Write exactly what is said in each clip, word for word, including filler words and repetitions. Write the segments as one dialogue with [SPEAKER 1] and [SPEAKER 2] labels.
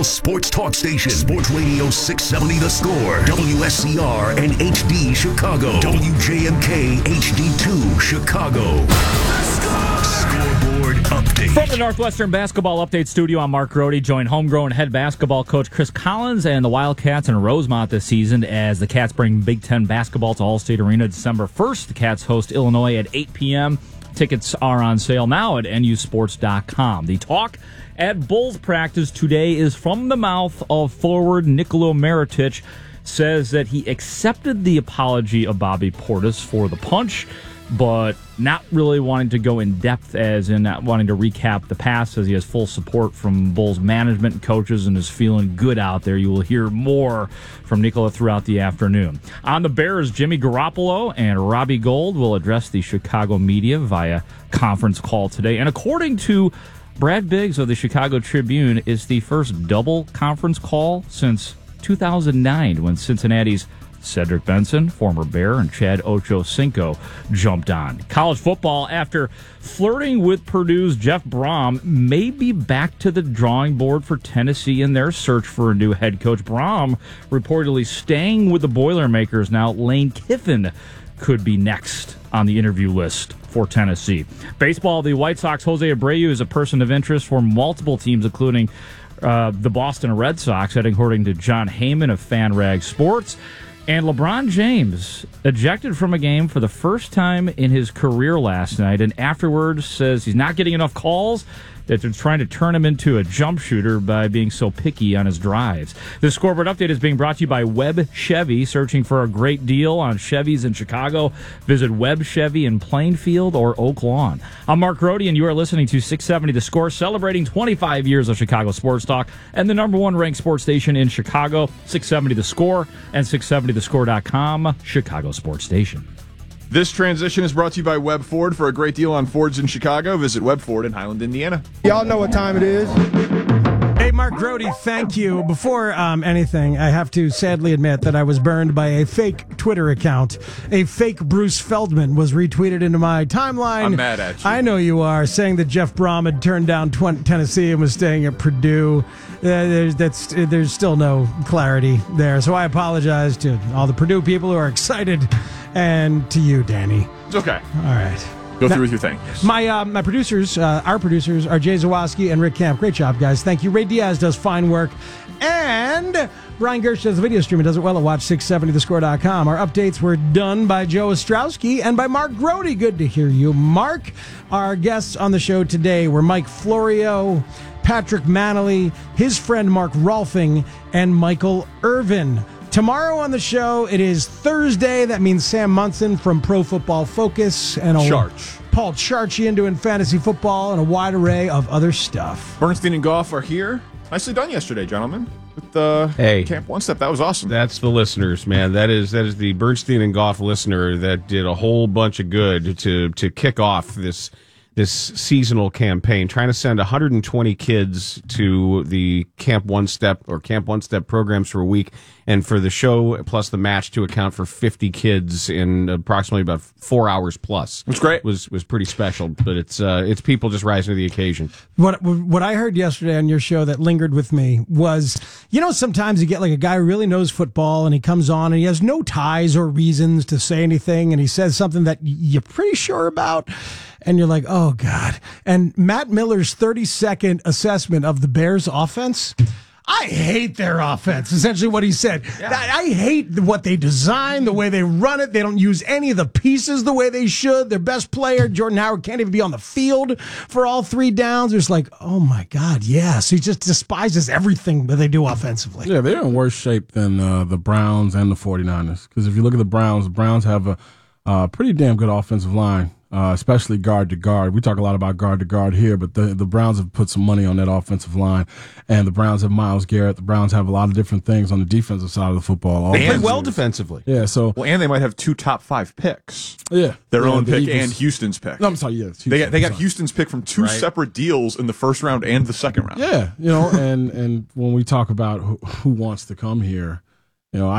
[SPEAKER 1] Chicago's sports talk station. Sports Radio six seventy The Score. W S C R and H D Chicago. W J M K H D two Chicago. Scoreboard update.
[SPEAKER 2] From the Northwestern Basketball Update Studio, I'm Mark Grody, joined homegrown head basketball coach Chris Collins and the Wildcats in Rosemont this season as the Cats bring Big Ten basketball to Allstate Arena December first. The Cats host Illinois at eight p.m. Tickets are on sale now at N U sports dot com. The talk at Bulls practice today is from the mouth of forward Nikola Mirotic. Says that he accepted the apology of Bobby Portis for the punch, but not really wanting to go in depth, as in not wanting to recap the past, says he has full support from Bulls management and coaches and is feeling good out there. You will hear more from Nikola throughout the afternoon. On the Bears, Jimmy Garoppolo and Robbie Gould will address the Chicago media via conference call today. And according to Brad Biggs of the Chicago Tribune, it's the first double conference call since two thousand nine, when Cincinnati's Cedric Benson, former Bear, and Chad Ochocinco jumped on. College football, after flirting with Purdue's Jeff Brom, may be back to the drawing board for Tennessee in their search for a new head coach. Brom reportedly staying with the Boilermakers now. Lane Kiffin could be next on the interview list for Tennessee. Baseball, the White Sox, Jose Abreu is a person of interest for multiple teams, including Uh, the Boston Red Sox, heading according to John Heyman of FanRag Sports. And LeBron James ejected from a game for the first time in his career last night, and afterwards says he's not getting enough calls, that they're trying to turn him into a jump shooter by being so picky on his drives. The Scoreboard Update is being brought to you by Webb Chevy. Searching for a great deal on Chevys in Chicago? Visit Webb Chevy in Plainfield or Oak Lawn. I'm Mark Grody, and you are listening to six seventy The Score, celebrating twenty-five years of Chicago sports talk and the number one ranked sports station in Chicago, six seventy The Score and six seventy the score dot com, Chicago sports station.
[SPEAKER 3] This transition is brought to you by Webb Ford. For a great deal on Fords in Chicago, visit Webb Ford in Highland, Indiana.
[SPEAKER 4] Y'all know what time it is.
[SPEAKER 5] Hey, Mark Grody, thank you. Before um, anything, I have to sadly admit that I was burned by a fake Twitter account. A fake Bruce Feldman was retweeted into my timeline.
[SPEAKER 3] I'm mad at you.
[SPEAKER 5] I know you are, saying that Jeff Brom had turned down Tennessee and was staying at Purdue. Uh, there's, that's, uh, there's still no clarity there, so I apologize to all the Purdue people who are excited, and to you, Danny.
[SPEAKER 3] It's okay.
[SPEAKER 5] All right.
[SPEAKER 3] Go
[SPEAKER 5] Now,
[SPEAKER 3] through with your thing.
[SPEAKER 5] My uh, my producers, uh, our producers, are Jay Zawoski and Rick Camp. Great job, guys. Thank you. Ray Diaz does fine work. And Brian Gersh does the video stream and does it well at watch six seventy the score dot com. Our updates were done by Joe Ostrowski and by Mark Grody. Good to hear you, Mark. Our guests on the show today were Mike Florio, Patrick Manley, his friend Mark Rolfing, and Michael Irvin. Tomorrow on the show, it is Thursday. That means Sam Munson from Pro Football Focus and a
[SPEAKER 3] Charch.
[SPEAKER 5] Paul Charchian doing fantasy football and a wide array of other stuff.
[SPEAKER 3] Bernstein and Goff are here. Nicely done yesterday, gentlemen. With the
[SPEAKER 6] hey,
[SPEAKER 3] Camp One Step, that was awesome.
[SPEAKER 6] That's the listeners, man. That is that is the Bernstein and Goff listener that did a whole bunch of good to to kick off this this seasonal campaign, trying to send one hundred twenty kids to the Camp One Step or Camp One Step programs for a week, and for the show plus the match to account for fifty kids in approximately about four hours plus.
[SPEAKER 3] It's great.
[SPEAKER 6] Was was pretty special, but it's uh, it's people just rising to the occasion.
[SPEAKER 5] What what I heard yesterday on your show that lingered with me was, you know, sometimes you get like a guy who really knows football and he comes on and he has no ties or reasons to say anything, and he says something that you're pretty sure about, and you're like, oh, God. And Matt Miller's thirty-second assessment of the Bears' offense, I hate their offense, essentially what he said. Yeah. I, I hate what they design, the way they run it. They don't use any of the pieces the way they should. Their best player, Jordan Howard, can't even be on the field for all three downs. It's like, oh, my God, yes. He just despises everything that they do offensively.
[SPEAKER 7] Yeah, they're in worse shape than uh, the Browns and the 49ers. Because if you look at the Browns, the Browns have a uh, pretty damn good offensive line. Uh, especially guard to guard. We talk a lot about guard to guard here, but the, the Browns have put some money on that offensive line, and the Browns have Myles Garrett. The Browns have a lot of different things on the defensive side of the football.
[SPEAKER 6] They play well defensively.
[SPEAKER 7] Yeah, so
[SPEAKER 3] well, and they might have two top five picks.
[SPEAKER 7] Yeah,
[SPEAKER 3] their
[SPEAKER 7] yeah,
[SPEAKER 3] own
[SPEAKER 7] the
[SPEAKER 3] pick
[SPEAKER 7] Eagles.
[SPEAKER 3] and Houston's pick.
[SPEAKER 7] No, I'm sorry. Yeah,
[SPEAKER 3] they got they got
[SPEAKER 7] sorry.
[SPEAKER 3] Houston's pick from two
[SPEAKER 6] right.
[SPEAKER 3] separate deals in the first round and the second round.
[SPEAKER 7] Yeah, you know, and and when we talk about who, who wants to come here, you know, I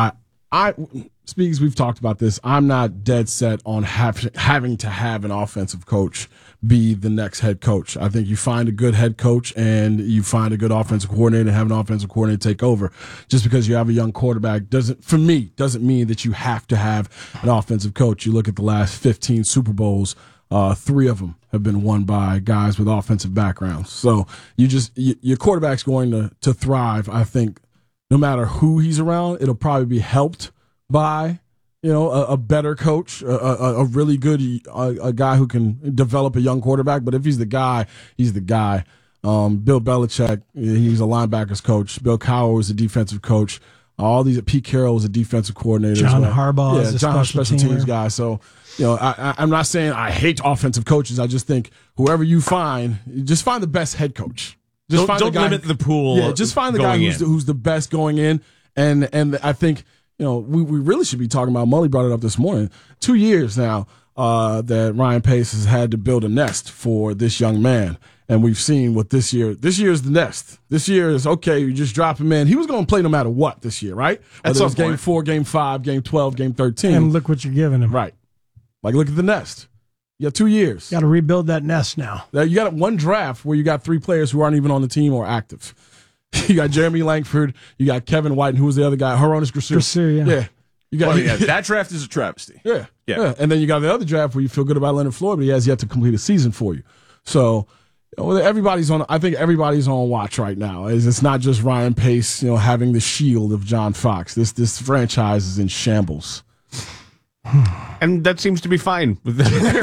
[SPEAKER 7] I Speaks, we've talked about this. I'm not dead set on have, having to have an offensive coach be the next head coach. I think you find a good head coach and you find a good offensive coordinator and have an offensive coordinator take over. Just because you have a young quarterback doesn't, for me, doesn't mean that you have to have an offensive coach. You look at the last fifteen Super Bowls, uh, three of them have been won by guys with offensive backgrounds. So you just, you, your quarterback's going to, to thrive. I think no matter who he's around, it'll probably be helped by, you know, a, a better coach, a, a, a really good a, a guy who can develop a young quarterback. But if he's the guy, he's the guy. Um, Bill Belichick, he's a linebackers coach. Bill Cowher was a defensive coach. All these, Pete Carroll was a defensive coordinator.
[SPEAKER 5] John
[SPEAKER 7] as well.
[SPEAKER 5] Harbaugh
[SPEAKER 7] yeah,
[SPEAKER 5] is a
[SPEAKER 7] John
[SPEAKER 5] special,
[SPEAKER 7] special teams
[SPEAKER 5] teamer.
[SPEAKER 7] guy. So, you know, I, I, I'm not saying I hate offensive coaches. I just think whoever you find, just find the best head coach. Just
[SPEAKER 6] Don't,
[SPEAKER 7] find
[SPEAKER 6] don't
[SPEAKER 7] the guy,
[SPEAKER 6] limit the pool.
[SPEAKER 7] Yeah, just find the guy who's the, who's the best going in. And and I think, you know, we, we really should be talking about, Mully brought it up this morning, two years now uh, that Ryan Pace has had to build a nest for this young man. And we've seen what this year, this year is the nest. This year is, okay, you just drop him in. He was going to play no matter what this year, right? Whether it was game four, game five, game twelve, game thirteen.
[SPEAKER 5] And look what you're giving him.
[SPEAKER 7] Right. Like, look at the nest. You got two years.
[SPEAKER 5] Got to rebuild that nest now.
[SPEAKER 7] You got one draft where you got three players who aren't even on the team or active. You got Jeremy Langford. You got Kevin White, and who was the other guy? Hronis Grasu.
[SPEAKER 5] Grasu, yeah.
[SPEAKER 7] Yeah. You got
[SPEAKER 3] Well, yeah, that draft is a travesty.
[SPEAKER 7] yeah,
[SPEAKER 3] Yeah.
[SPEAKER 7] yeah, And then you got the other draft where you feel good about Leonard Floyd, but he has yet to complete a season for you. So, you know, everybody's on. I think everybody's on watch right now. It's it's not just Ryan Pace, you know, having the shield of John Fox. This this franchise is in shambles.
[SPEAKER 6] And that seems to be fine with the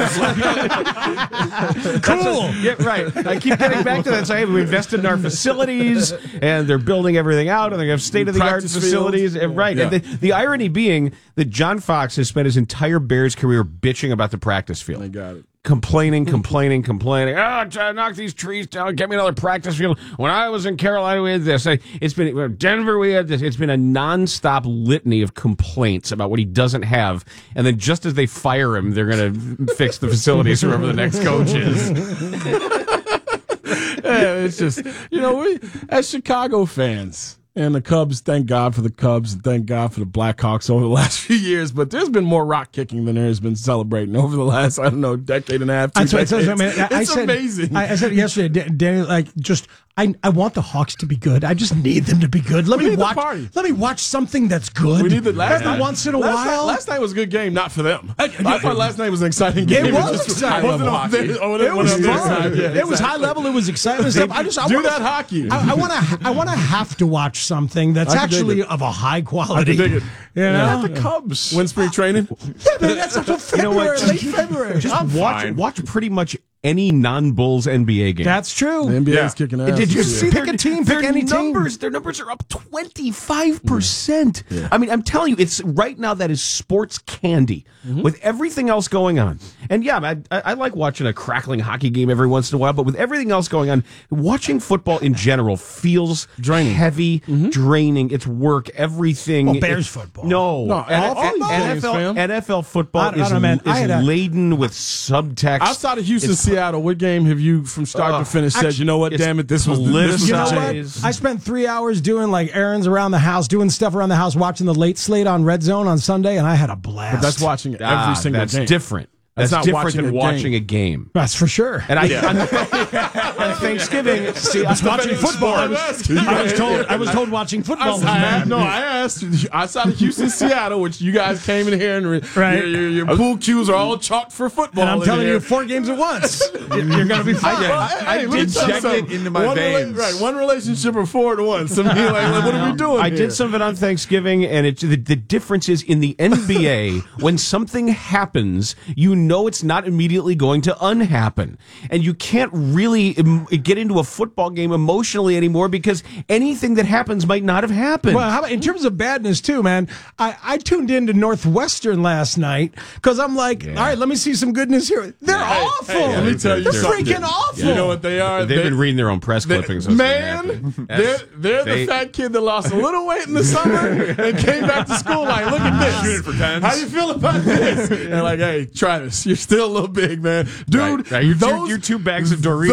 [SPEAKER 5] Cool.
[SPEAKER 6] Yeah, right. I keep getting back to that. So, hey, we invested in our facilities, and they're building everything out, and they have state-of-the-art
[SPEAKER 7] Practice
[SPEAKER 6] facilities.
[SPEAKER 7] fields.
[SPEAKER 6] And, right.
[SPEAKER 7] Yeah.
[SPEAKER 6] And the, the irony being that John Fox has spent his entire Bears career bitching about the practice field.
[SPEAKER 7] They got it.
[SPEAKER 6] Complaining, complaining, complaining. Oh, try to knock these trees down. Get me another practice field. When I was in Carolina, we had this. It's been Denver. We had this. It's been a nonstop litany of complaints about what he doesn't have. And then just as they fire him, they're going to fix the facilities. Whoever the next coach is.
[SPEAKER 7] Yeah, it's just, you know, we as Chicago fans. And the Cubs, thank God for the Cubs, and thank God for the Blackhawks over the last few years. But there's been more rock kicking than there has been celebrating over the last, I don't know, decade and a half. Two
[SPEAKER 5] That's what it says. I
[SPEAKER 7] decades.
[SPEAKER 5] mean, I, I
[SPEAKER 7] it's
[SPEAKER 5] said,
[SPEAKER 7] amazing.
[SPEAKER 5] I, I said yesterday, Danny, like, just I, I want the Hawks to be good. I just need them to be good. Let
[SPEAKER 7] We
[SPEAKER 5] me
[SPEAKER 7] need the
[SPEAKER 5] watch.
[SPEAKER 7] party.
[SPEAKER 5] Let me watch something that's good.
[SPEAKER 7] We need the last
[SPEAKER 5] Every
[SPEAKER 7] night,
[SPEAKER 5] once in a
[SPEAKER 7] last
[SPEAKER 5] while.
[SPEAKER 7] Night, last night was a good game, not for them.
[SPEAKER 5] I-
[SPEAKER 7] I, thought last night was an exciting game.
[SPEAKER 5] It was
[SPEAKER 7] just
[SPEAKER 5] exciting.
[SPEAKER 7] wasn't on
[SPEAKER 3] Hockey.
[SPEAKER 7] their- on
[SPEAKER 5] It
[SPEAKER 7] their-
[SPEAKER 5] was
[SPEAKER 7] on their
[SPEAKER 5] fun.
[SPEAKER 7] side. Yeah,
[SPEAKER 5] It was high
[SPEAKER 7] exactly.
[SPEAKER 5] level. It was exciting stuff. I just I
[SPEAKER 7] Do
[SPEAKER 5] wanna,
[SPEAKER 7] that hockey.
[SPEAKER 5] I, I want to. I want to have to watch something that's
[SPEAKER 7] I can dig
[SPEAKER 5] actually
[SPEAKER 7] it.
[SPEAKER 5] of a high quality.
[SPEAKER 7] I can dig it.
[SPEAKER 5] You know,
[SPEAKER 3] Not the Cubs.
[SPEAKER 7] Win spring training.
[SPEAKER 5] yeah, man, that's until February, late February.
[SPEAKER 6] Just watch,
[SPEAKER 3] fine.
[SPEAKER 6] watch pretty much any non-Bulls N B A game.
[SPEAKER 5] That's true.
[SPEAKER 7] The N B A is
[SPEAKER 3] Yeah.
[SPEAKER 7] kicking ass.
[SPEAKER 5] Did you
[SPEAKER 7] this
[SPEAKER 5] see
[SPEAKER 7] year.
[SPEAKER 5] pick a team?
[SPEAKER 6] Their
[SPEAKER 5] Pick any team.
[SPEAKER 6] numbers, their numbers are up twenty-five percent. I mean, I'm telling you, it's right now that is sports candy with everything else going on. And yeah, I, I, I like watching a crackling hockey game every once in a while, but with everything else going on, watching football in general feels
[SPEAKER 7] Draining.
[SPEAKER 6] heavy, draining. It's work, everything.
[SPEAKER 5] Well, Bears
[SPEAKER 6] It-
[SPEAKER 5] football.
[SPEAKER 6] No,
[SPEAKER 7] No,
[SPEAKER 6] N-
[SPEAKER 7] all
[SPEAKER 6] N-
[SPEAKER 7] football
[SPEAKER 6] N F L,
[SPEAKER 7] games, fam.
[SPEAKER 6] N F L football
[SPEAKER 5] I- I
[SPEAKER 6] is,
[SPEAKER 5] don't know, man. I
[SPEAKER 6] is
[SPEAKER 5] had a-
[SPEAKER 6] laden with subtext.
[SPEAKER 7] Outside of Houston,
[SPEAKER 6] It's-
[SPEAKER 7] Seattle, what game have you, from start
[SPEAKER 6] Uh,
[SPEAKER 7] to finish, said, you know what,
[SPEAKER 6] it's
[SPEAKER 7] damn it, this was the, this was
[SPEAKER 5] You know
[SPEAKER 7] the
[SPEAKER 5] what?
[SPEAKER 6] Size.
[SPEAKER 5] I spent three hours doing like errands around the house, doing stuff around the house, watching the late slate on Red Zone on Sunday, and I had a blast.
[SPEAKER 7] But that's watching every
[SPEAKER 6] Ah,
[SPEAKER 7] single
[SPEAKER 6] that's
[SPEAKER 7] game.
[SPEAKER 6] different. That's,
[SPEAKER 7] That's not
[SPEAKER 6] different
[SPEAKER 7] watching
[SPEAKER 6] than
[SPEAKER 7] a game.
[SPEAKER 6] watching a game.
[SPEAKER 5] That's for sure.
[SPEAKER 6] And I, on, on Thanksgiving, see, I was
[SPEAKER 5] watching football. I was, I was told. I was told watching football. was
[SPEAKER 7] I, I,
[SPEAKER 5] bad.
[SPEAKER 7] no, I asked outside of Houston, Seattle, which you guys came in here and re,
[SPEAKER 5] Right.
[SPEAKER 7] your, your, your pool cues are all chalked for football.
[SPEAKER 5] And I'm
[SPEAKER 7] in
[SPEAKER 5] telling
[SPEAKER 7] here.
[SPEAKER 5] you, four games at once, you're going to be fine.
[SPEAKER 7] Well,
[SPEAKER 3] I
[SPEAKER 7] hey, let me
[SPEAKER 3] did
[SPEAKER 7] tell you
[SPEAKER 3] check
[SPEAKER 7] something.
[SPEAKER 3] it into my
[SPEAKER 7] one rela-
[SPEAKER 3] veins.
[SPEAKER 7] right, one relationship or four at once. I mean, like, like, what are we doing
[SPEAKER 6] I
[SPEAKER 7] here?
[SPEAKER 6] did some of it on Thanksgiving, and it, the, the difference is in the N B A, when something happens, you know it's not immediately going to unhappen. And you can't really um, get into a football game emotionally anymore because anything that happens might not have happened.
[SPEAKER 5] Well, how about in terms of badness too, man? I, I tuned into Northwestern last night because I'm like, all right, let me see some goodness here. They're awful.
[SPEAKER 7] Hey, let me tell you
[SPEAKER 5] They're
[SPEAKER 7] something.
[SPEAKER 5] freaking awful.
[SPEAKER 7] You know what they are?
[SPEAKER 6] They've
[SPEAKER 7] They-
[SPEAKER 6] been reading their own press
[SPEAKER 7] they-
[SPEAKER 6] clippings. That's what's
[SPEAKER 7] man,
[SPEAKER 6] happening.
[SPEAKER 7] they're,
[SPEAKER 6] That's-
[SPEAKER 7] they're
[SPEAKER 6] they-
[SPEAKER 7] the fat kid that lost a little weight in the summer and came back to school like, look at this.
[SPEAKER 3] Shooting for tens.
[SPEAKER 7] How do you feel about this? And like, hey, Travis, you're still a little big, man. Dude,
[SPEAKER 6] Right, right. You're, two,
[SPEAKER 7] those,
[SPEAKER 6] you're two bags of Doritos
[SPEAKER 7] those
[SPEAKER 6] away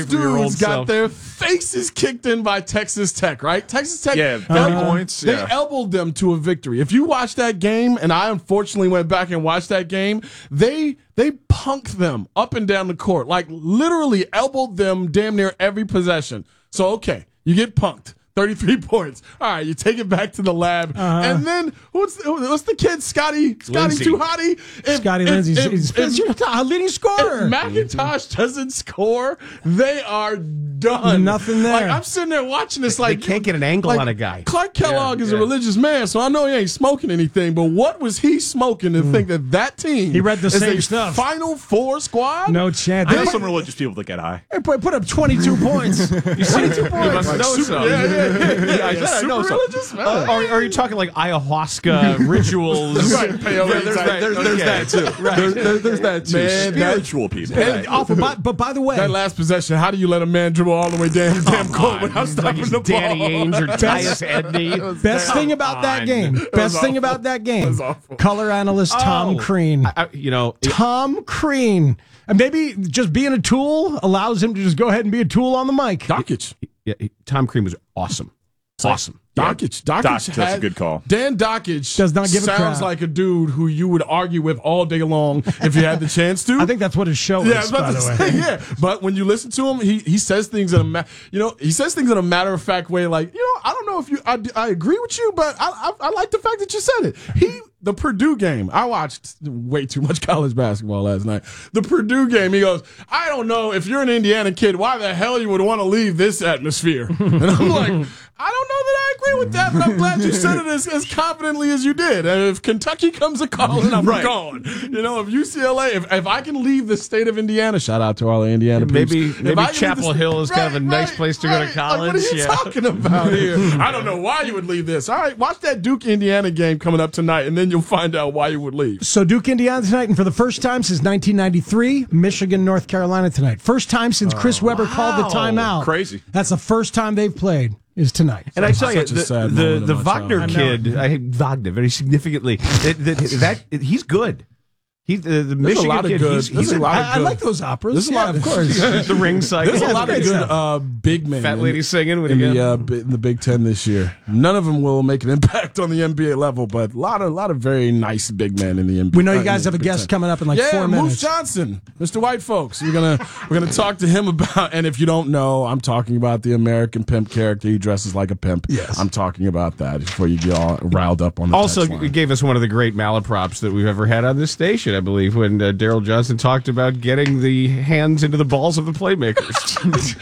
[SPEAKER 6] pray for your old
[SPEAKER 4] dudes got
[SPEAKER 6] self.
[SPEAKER 4] their faces kicked in by Texas Tech, right? Texas Tech,
[SPEAKER 3] Yeah, thirty
[SPEAKER 4] elbowed-
[SPEAKER 3] points,
[SPEAKER 4] They
[SPEAKER 3] yeah.
[SPEAKER 4] elbowed them to a victory. If you watch that game, and I unfortunately went back and watched that game, they they punked them up and down the court, like literally elbowed them damn near every possession. So okay, you get punked. thirty-three points. All right, you take it back to the lab.
[SPEAKER 5] Uh-huh.
[SPEAKER 4] And then, what's the, what's the kid? Scotty, Scotty
[SPEAKER 6] Lindsey.
[SPEAKER 4] Tuhati? If-
[SPEAKER 5] Scotty
[SPEAKER 4] if-
[SPEAKER 5] Lindsey's
[SPEAKER 4] if-
[SPEAKER 5] he's,
[SPEAKER 4] if-
[SPEAKER 5] he's your leading scorer.
[SPEAKER 4] if McIntosh doesn't score, they are done.
[SPEAKER 5] Nothing there.
[SPEAKER 4] Like, I'm sitting there watching this like...
[SPEAKER 6] they can't get an angle
[SPEAKER 4] like,
[SPEAKER 6] on a guy.
[SPEAKER 4] Clark Kellogg
[SPEAKER 6] Yeah,
[SPEAKER 4] is a
[SPEAKER 6] yeah.
[SPEAKER 4] religious man, so I know he ain't smoking anything, but what was he smoking to think that that team
[SPEAKER 5] He read the
[SPEAKER 4] is
[SPEAKER 5] same
[SPEAKER 4] a
[SPEAKER 5] stuff.
[SPEAKER 4] Final Four squad?
[SPEAKER 5] No chance.
[SPEAKER 3] I
[SPEAKER 5] They
[SPEAKER 3] know
[SPEAKER 5] put,
[SPEAKER 3] some religious people that get high.
[SPEAKER 5] they put put up twenty-two points. twenty-two points.
[SPEAKER 6] know
[SPEAKER 4] Super-
[SPEAKER 6] some.
[SPEAKER 4] yeah, yeah, yeah, yeah, yeah,
[SPEAKER 6] I
[SPEAKER 4] super
[SPEAKER 6] know some.
[SPEAKER 4] religious, man.
[SPEAKER 6] Uh, are, are you talking like ayahuasca rituals?
[SPEAKER 4] Right, peyote
[SPEAKER 6] There- there's,
[SPEAKER 4] type.
[SPEAKER 6] that, there's, there's
[SPEAKER 4] Okay.
[SPEAKER 6] that too. Right.
[SPEAKER 4] There's, there's, there's that too.
[SPEAKER 3] Man,
[SPEAKER 4] that,
[SPEAKER 3] spiritual people.
[SPEAKER 5] And awful, but, but by the way,
[SPEAKER 4] that last possession, how do you let a man dribble all the way down the damn court without stopping
[SPEAKER 6] Like
[SPEAKER 4] the
[SPEAKER 6] it's Danny
[SPEAKER 4] ball?
[SPEAKER 6] Ainge or Tyus Edney.
[SPEAKER 5] best thing about that game, best thing
[SPEAKER 4] awful.
[SPEAKER 5] about that game,
[SPEAKER 4] was awful.
[SPEAKER 5] color analyst Tom
[SPEAKER 6] Oh.
[SPEAKER 5] Crean.
[SPEAKER 6] I, you know,
[SPEAKER 5] Tom Crean. And maybe just being a tool allows him to just go ahead and be a tool on the mic.
[SPEAKER 4] Doncic.
[SPEAKER 6] yeah, he- Tom Crean was awesome. Awesome.
[SPEAKER 4] Doncic. Doncic.
[SPEAKER 3] Doc, that's
[SPEAKER 4] had-
[SPEAKER 3] a good call.
[SPEAKER 4] Dan Doncic
[SPEAKER 5] Does not give a
[SPEAKER 4] sounds
[SPEAKER 5] crap.
[SPEAKER 4] like a dude who you would argue with all day long if you had the chance to.
[SPEAKER 5] I think that's what his show
[SPEAKER 4] Yeah, I
[SPEAKER 5] is,
[SPEAKER 4] was about
[SPEAKER 5] by
[SPEAKER 4] to
[SPEAKER 5] the way.
[SPEAKER 4] say, yeah. But when you listen to him, he he says things in a ma- you know he says things in a matter of fact way. Like, you know, I don't know if you I, I agree with you, but I, I I like the fact that you said it. He the Purdue game. I watched way too much college basketball last night. The Purdue game. He goes, I don't know if you're an Indiana kid, why the hell you would want to leave this atmosphere? And I'm like, I don't know that I agree with that, but I'm glad you said it as, as confidently as you did. And if Kentucky comes a calling, I'm
[SPEAKER 3] Right.
[SPEAKER 4] gone. You know, if U C L A, if, if I can leave the state of Indiana, shout out to all the Indiana
[SPEAKER 6] Maybe-
[SPEAKER 4] peeps. If
[SPEAKER 6] maybe
[SPEAKER 4] I can leave
[SPEAKER 6] Chapel
[SPEAKER 4] the-
[SPEAKER 6] Hill is kind of a nice
[SPEAKER 4] right,
[SPEAKER 6] place to go to
[SPEAKER 4] right. Like, what are
[SPEAKER 6] college,
[SPEAKER 4] you
[SPEAKER 6] yeah.
[SPEAKER 4] talking about here? I don't know why you would leave this. All right, watch that Duke Indiana game coming up tonight, and then you'll find out why you would leave.
[SPEAKER 5] So Duke, Indiana tonight, and for the first time since nineteen ninety-three, Michigan, North Carolina tonight. First time since Chris Webber called the timeout.
[SPEAKER 3] Crazy.
[SPEAKER 5] That's the first time they've played is tonight.
[SPEAKER 6] And I tell you,
[SPEAKER 4] Such a
[SPEAKER 6] the,
[SPEAKER 4] sad
[SPEAKER 6] the,
[SPEAKER 4] moment
[SPEAKER 6] the
[SPEAKER 4] in my
[SPEAKER 6] Wagner
[SPEAKER 4] childhood.
[SPEAKER 6] kid, I hate Wagner very significantly. That, that, that he's good. He the, the
[SPEAKER 4] There's
[SPEAKER 6] Michigan
[SPEAKER 4] a lot of
[SPEAKER 6] kid.
[SPEAKER 4] good.
[SPEAKER 6] He's,
[SPEAKER 4] There's
[SPEAKER 6] he's
[SPEAKER 4] a lot of
[SPEAKER 5] I, I
[SPEAKER 4] good.
[SPEAKER 5] like those operas.
[SPEAKER 4] There's a
[SPEAKER 5] yeah,
[SPEAKER 4] lot
[SPEAKER 5] of course.
[SPEAKER 6] the ring cycle.
[SPEAKER 4] There's a
[SPEAKER 5] Yeah,
[SPEAKER 4] lot of
[SPEAKER 5] great
[SPEAKER 4] good
[SPEAKER 5] stuff.
[SPEAKER 4] uh, big men.
[SPEAKER 6] Fat
[SPEAKER 4] in-
[SPEAKER 6] lady singing when
[SPEAKER 4] in
[SPEAKER 6] he
[SPEAKER 4] the,
[SPEAKER 6] got-
[SPEAKER 4] uh, bi- in the Big Ten this year. None of them will make an impact on the N B A level, but a lot of lot of very nice big men in the N B A.
[SPEAKER 5] We know you
[SPEAKER 4] uh, in
[SPEAKER 5] guys
[SPEAKER 4] the
[SPEAKER 5] have a
[SPEAKER 4] Big
[SPEAKER 5] guest
[SPEAKER 4] Ten.
[SPEAKER 5] coming up in like
[SPEAKER 4] yeah,
[SPEAKER 5] four
[SPEAKER 4] Moose
[SPEAKER 5] minutes.
[SPEAKER 4] Johnson, Mister White Folks. We're gonna we're gonna talk to him about. And if you don't know, I'm talking about the American Pimp character. He dresses like a pimp.
[SPEAKER 5] Yes.
[SPEAKER 4] I'm talking about that before you get all riled up on the
[SPEAKER 6] Also,
[SPEAKER 4] text line.
[SPEAKER 6] it gave us one of the great malaprops that we've ever had on this station, I believe, when uh, Daryl Johnson talked about getting the hands into the balls of the playmakers.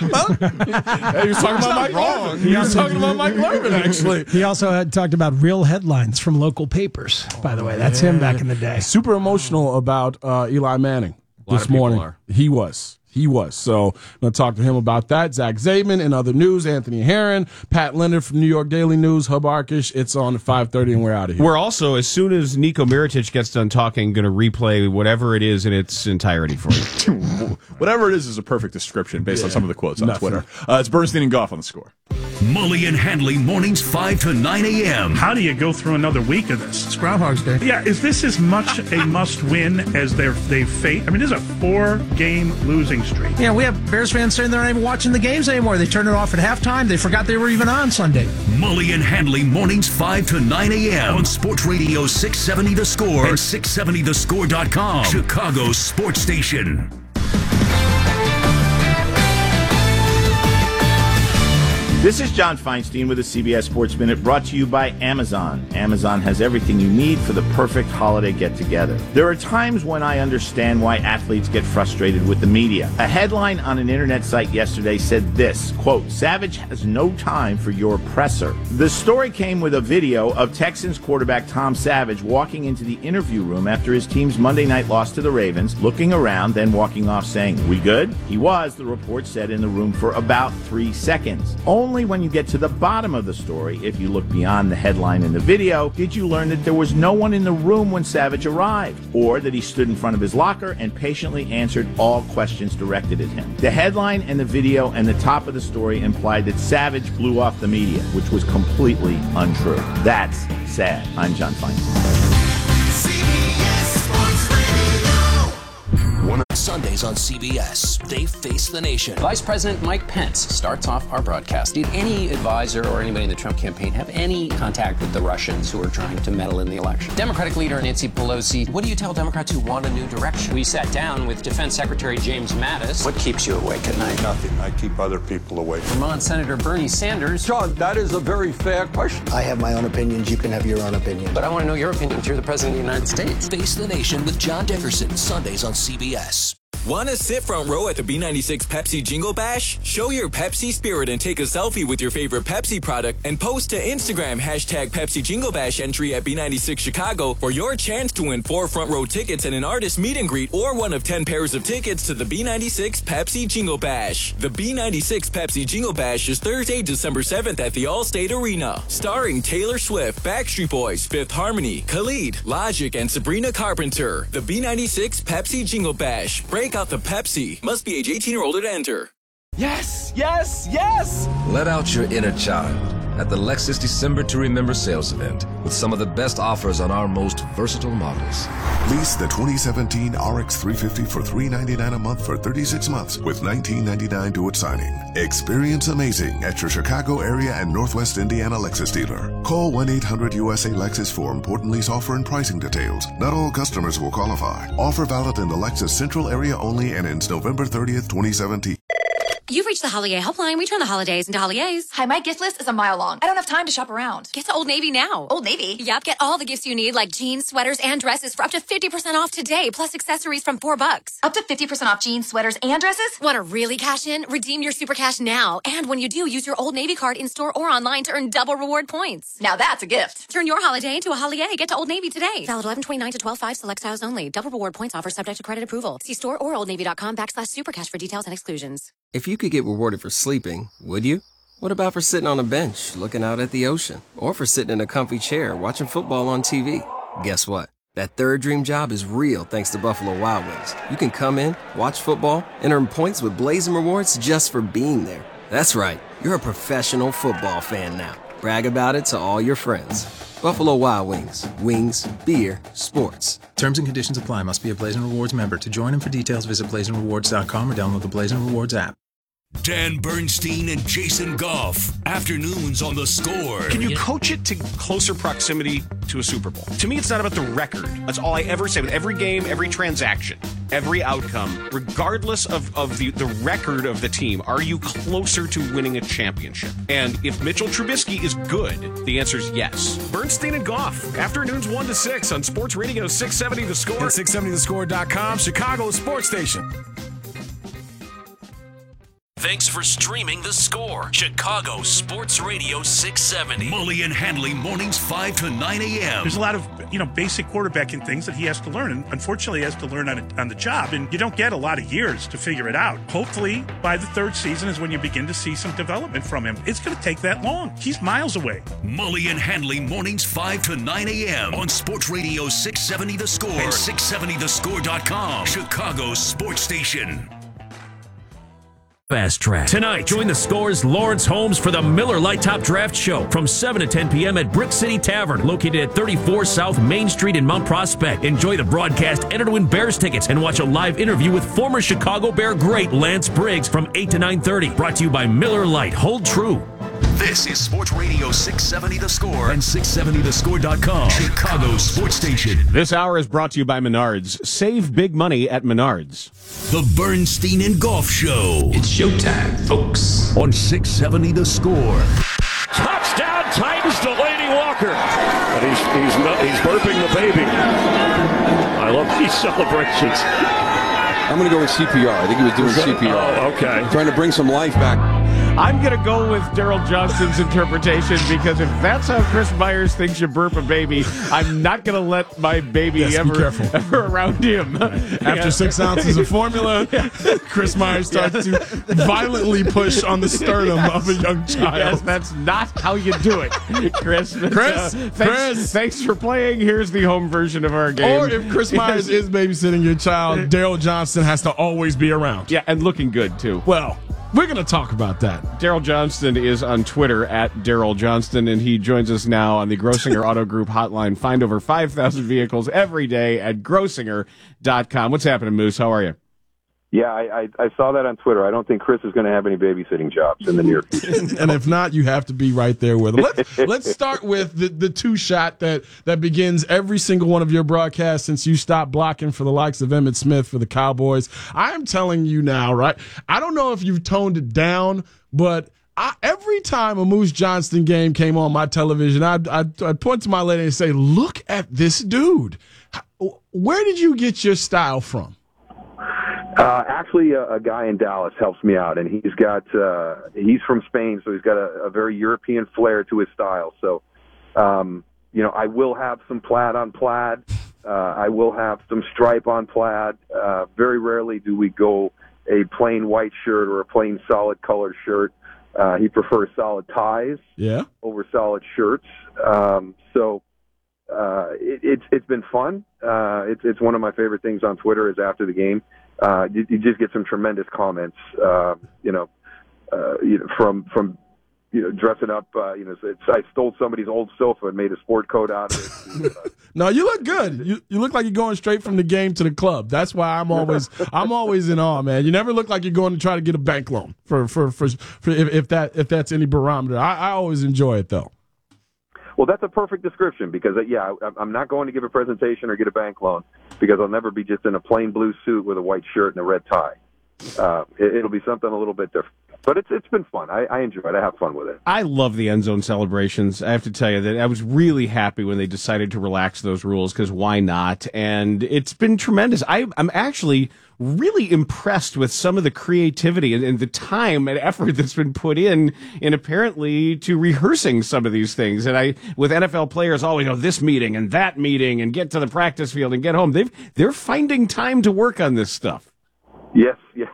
[SPEAKER 4] Hey, he was talking about Mike Lerman. He was talking about Mike Lerman, actually.
[SPEAKER 5] He also had talked about real headlines from local papers, by the way. That's him back in the day.
[SPEAKER 4] Super emotional about uh, Eli Manning
[SPEAKER 6] lot
[SPEAKER 4] this
[SPEAKER 6] of people
[SPEAKER 4] morning.
[SPEAKER 6] are.
[SPEAKER 4] He was. He was. So I'm going to talk to him about that. Zach Zaidman in other news. Anthony Herron, Pat Leonard from New York Daily News, Hub Arkish. It's on at five thirty, and we're out of here.
[SPEAKER 6] We're also, as soon as Nico Mirotic gets done talking, going to replay whatever it is in its entirety for you.
[SPEAKER 3] Whatever it is is a perfect description based on some of the quotes on
[SPEAKER 4] Nothing.
[SPEAKER 3] Twitter. Uh, it's Bernstein and Goff on the Score.
[SPEAKER 1] Mully and Handley mornings five to nine a.m.
[SPEAKER 8] How do you go through another week of this?
[SPEAKER 5] It's Groundhog's Day.
[SPEAKER 8] Yeah, is this as much a must-win as they're, they've faced? I mean, this is a four-game losing streak.
[SPEAKER 9] Yeah, we have Bears fans saying they're not even watching the games anymore. They turned it off at halftime. They forgot they were even on Sunday.
[SPEAKER 1] Mully and Handley mornings five to nine a.m. on Sports Radio six seventy The Score and six seventy the score dot com. Chicago's sports station.
[SPEAKER 10] This is John Feinstein with a C B S Sports Minute brought to you by Amazon. Amazon has everything you need for the perfect holiday get-together. There are times when I understand why athletes get frustrated with the media. A headline on an internet site yesterday said this, quote, Savage has no time for your presser. The story came with a video of Texans quarterback Tom Savage walking into the interview room after his team's Monday night loss to the Ravens, looking around, then walking off saying, we good? He was, the report said, in the room for about three seconds. Only when you get to the bottom of the story, if you look beyond the headline in the video, did you learn that there was no one in the room when Savage arrived, or that he stood in front of his locker and patiently answered all questions directed at him. The headline and the video and the top of the story implied that Savage blew off the media, which was completely untrue. That's sad. I'm John Feinstein.
[SPEAKER 1] One
[SPEAKER 11] Sundays on C B S. They face the nation.
[SPEAKER 12] Vice President Mike Pence starts off our broadcast. Did any advisor or anybody in the Trump campaign have any contact with the Russians who are trying to meddle in the election? Democratic leader Nancy Pelosi, what do you tell Democrats who want a new direction? We sat down with Defense Secretary James Mattis. What keeps you awake at night?
[SPEAKER 13] Nothing. I keep other people awake.
[SPEAKER 12] Vermont Senator Bernie Sanders.
[SPEAKER 13] John, that is a very fair question.
[SPEAKER 14] I have my own opinions. You can have your own opinion.
[SPEAKER 12] But I want to know your opinion. You're the President of the United States.
[SPEAKER 11] Face the Nation with John Dickerson, Sundays on C B S.
[SPEAKER 15] Want to sit front row at the B ninety-six Pepsi Jingle Bash? Show your Pepsi spirit and take a selfie with your favorite Pepsi product and post to Instagram hashtag Pepsi Jingle Bash entry at B ninety-six Chicago for your chance to win four front row tickets and an artist meet and greet or one of ten pairs of tickets to the B ninety-six Pepsi Jingle Bash. The B ninety-six Pepsi Jingle Bash is Thursday, December seventh at the Allstate Arena. Starring Taylor Swift, Backstreet Boys, Fifth Harmony, Khalid, Logic, and Sabrina Carpenter. The B ninety-six Pepsi Jingle Bash. Break out the Pepsi. Must be age eighteen or older to enter.
[SPEAKER 16] Yes, yes, yes! Let out your inner child at the Lexus December to Remember sales event with some of the best offers on our most versatile models.
[SPEAKER 17] Lease the twenty seventeen R X three fifty for three hundred ninety-nine dollars a month for thirty-six months with nineteen ninety-nine due at signing. Experience amazing at your Chicago area and Northwest Indiana Lexus dealer. Call one eight hundred U S A Lexus for important lease offer and pricing details. Not all customers will qualify. Offer valid in the Lexus Central area only and ends November thirtieth, twenty seventeen.
[SPEAKER 18] You've reached the Holiday Helpline. We turn the holidays into holidays.
[SPEAKER 19] Hi, my gift list is a mile long. I don't have time to shop around.
[SPEAKER 18] Get to Old Navy now.
[SPEAKER 19] Old Navy?
[SPEAKER 18] Yep, get all the gifts you need like jeans, sweaters, and dresses for up to fifty percent off today, plus accessories from four bucks.
[SPEAKER 19] Up to fifty percent off jeans, sweaters, and dresses?
[SPEAKER 18] Want to really cash in? Redeem your Super Cash now. And when you do, use your Old Navy card in-store or online to earn double reward points.
[SPEAKER 19] Now that's a gift.
[SPEAKER 18] Turn your holiday into a holiday. Get to Old Navy today. Valid eleven twenty-nine to twelve five, select styles only. Double reward points offer subject to credit approval. See store or oldnavy.com backslash supercash for details and exclusions.
[SPEAKER 20] If you could get rewarded for sleeping, would you? What about for sitting on a bench, looking out at the ocean? Or for sitting in a comfy chair, watching football on T V? Guess what? That third dream job is real thanks to Buffalo Wild Wings. You can come in, watch football, and earn points with Blazing Rewards just for being there. That's right. You're a professional football fan now. Brag about it to all your friends. Buffalo Wild Wings. Wings, beer, sports.
[SPEAKER 21] Terms and conditions apply. Must be a Blazing Rewards member. To join and for details, visit blazing rewards dot com or download the Blazing Rewards app.
[SPEAKER 1] Dan Bernstein and Jason Goff. Afternoons on The Score.
[SPEAKER 22] Can you coach it to closer proximity to a Super Bowl? To me, it's not about the record. That's all I ever say with every game, every transaction, every outcome. Regardless of, of the, the record of the team, are you closer to winning a championship? And if Mitchell Trubisky is good, the answer is yes. Bernstein and Goff. Afternoons one to six on Sports Radio six seventy The Score.
[SPEAKER 23] And six seventy the score dot com, Chicago's sports station.
[SPEAKER 1] Thanks for streaming The Score. Chicago Sports Radio six seventy. Mully and Handley mornings five to nine a.m.
[SPEAKER 8] There's a lot of, you know, basic quarterbacking things that he has to learn. And unfortunately, he has to learn on, a, on the job. And you don't get a lot of years to figure it out. Hopefully, by the third season is when you begin to see some development from him. It's going to take that long. He's miles away.
[SPEAKER 1] Mully and Handley mornings five to nine a.m. on Sports Radio six seventy The Score and six seventy the score dot com. Chicago's sports station.
[SPEAKER 24] Fast Track. Tonight, join the Score's Lawrence Holmes for the Miller Lite Top Draft Show from seven to ten p.m. at Brick City Tavern, located at thirty-four South Main Street in Mount Prospect. Enjoy the broadcast, enter to win Bears tickets, and watch a live interview with former Chicago Bear great Lance Briggs from eight to nine thirty. Brought to you by Miller Lite. Hold true.
[SPEAKER 1] This is Sports Radio six seventy The Score and six seventy the score dot com, Chicago's sports station.
[SPEAKER 6] This hour is brought to you by Menards. Save big money at Menards.
[SPEAKER 1] The Bernstein and Goff Show. It's showtime, folks. On six seventy The Score.
[SPEAKER 25] Touchdown Titans to Lady Walker. And he's, he's, not, he's burping the baby. I love these celebrations.
[SPEAKER 26] I'm going to go with C P R. I think he was doing C P R.
[SPEAKER 25] Oh, okay.
[SPEAKER 26] Trying to bring some life back.
[SPEAKER 6] I'm going to go with Daryl Johnston's interpretation because if that's how Chris Myers thinks you burp a baby, I'm not going to let my baby
[SPEAKER 4] yes,
[SPEAKER 6] ever, ever around him.
[SPEAKER 4] After yeah. six ounces of formula, yeah. Chris Myers starts yeah. to violently push on the sternum yes. of a young child.
[SPEAKER 6] Yes, that's not how you do it, Chris.
[SPEAKER 4] Chris,
[SPEAKER 6] uh, thanks,
[SPEAKER 4] Chris.
[SPEAKER 6] Thanks for playing. Here's the home version of our game.
[SPEAKER 4] Or if Chris Myers yes. is babysitting your child, Daryl Johnston has to always be around.
[SPEAKER 6] Yeah, and looking good, too.
[SPEAKER 4] Well, we're going to talk about that.
[SPEAKER 6] Daryl Johnston is on Twitter at Daryl Johnston, and he joins us now on the Grossinger Auto Group hotline. Find over five thousand vehicles every day at grossinger dot com. What's happening, Moose? How are you?
[SPEAKER 2] Yeah, I, I, I saw that on Twitter. I don't think Chris is going to have any babysitting jobs in the near future.
[SPEAKER 4] And if not, you have to be right there with him. Let's, let's start with the, the two shot that, that begins every single one of your broadcasts since you stopped blocking for the likes of Emmitt Smith for the Cowboys. I am telling you now, right? I don't know if you've toned it down, but I, every time a Moose Johnston game came on my television, I'd, I'd, I'd point to my lady and say, look at this dude. Where did you get your style from?
[SPEAKER 2] Uh, actually, a, a guy in Dallas helps me out, and he's got uh, he's from Spain, so he's got a, a very European flair to his style. So, um, you know, I will have some plaid on plaid. Uh, I will have some stripe on plaid. Uh, very rarely do we go a plain white shirt or a plain solid colored shirt. Uh, he prefers solid ties
[SPEAKER 4] yeah.
[SPEAKER 2] over solid shirts. Um, so uh, it, it's it's been fun. Uh, it's it's one of my favorite things on Twitter is after the game. Uh, you, you just get some tremendous comments, uh, you know, uh, you know, from from you know dressing up. Uh, you know, it's, I stole somebody's old sofa and made a sport coat out of it. Uh,
[SPEAKER 4] no, you look good. You you look like you're going straight from the game to the club. That's why I'm always I'm always in awe, man. You never look like you're going to try to get a bank loan for for for, for if, if that if that's any barometer. I, I always enjoy it though.
[SPEAKER 2] Well, that's a perfect description because, uh, yeah, I, I'm not going to give a presentation or get a bank loan because I'll never be just in a plain blue suit with a white shirt and a red tie. Uh, it, it'll be something a little bit different. But it's it's been fun. I, I enjoy it. I have fun with it.
[SPEAKER 6] I love the end zone celebrations. I have to tell you that I was really happy when they decided to relax those rules because why not? And it's been tremendous. I, I'm actually really impressed with some of the creativity and, and the time and effort that's been put in in apparently to rehearsing some of these things. And I, with N F L players, oh, you know, this meeting and that meeting and get to the practice field and get home. They've they're finding time to work on this stuff.
[SPEAKER 2] Yes, yes.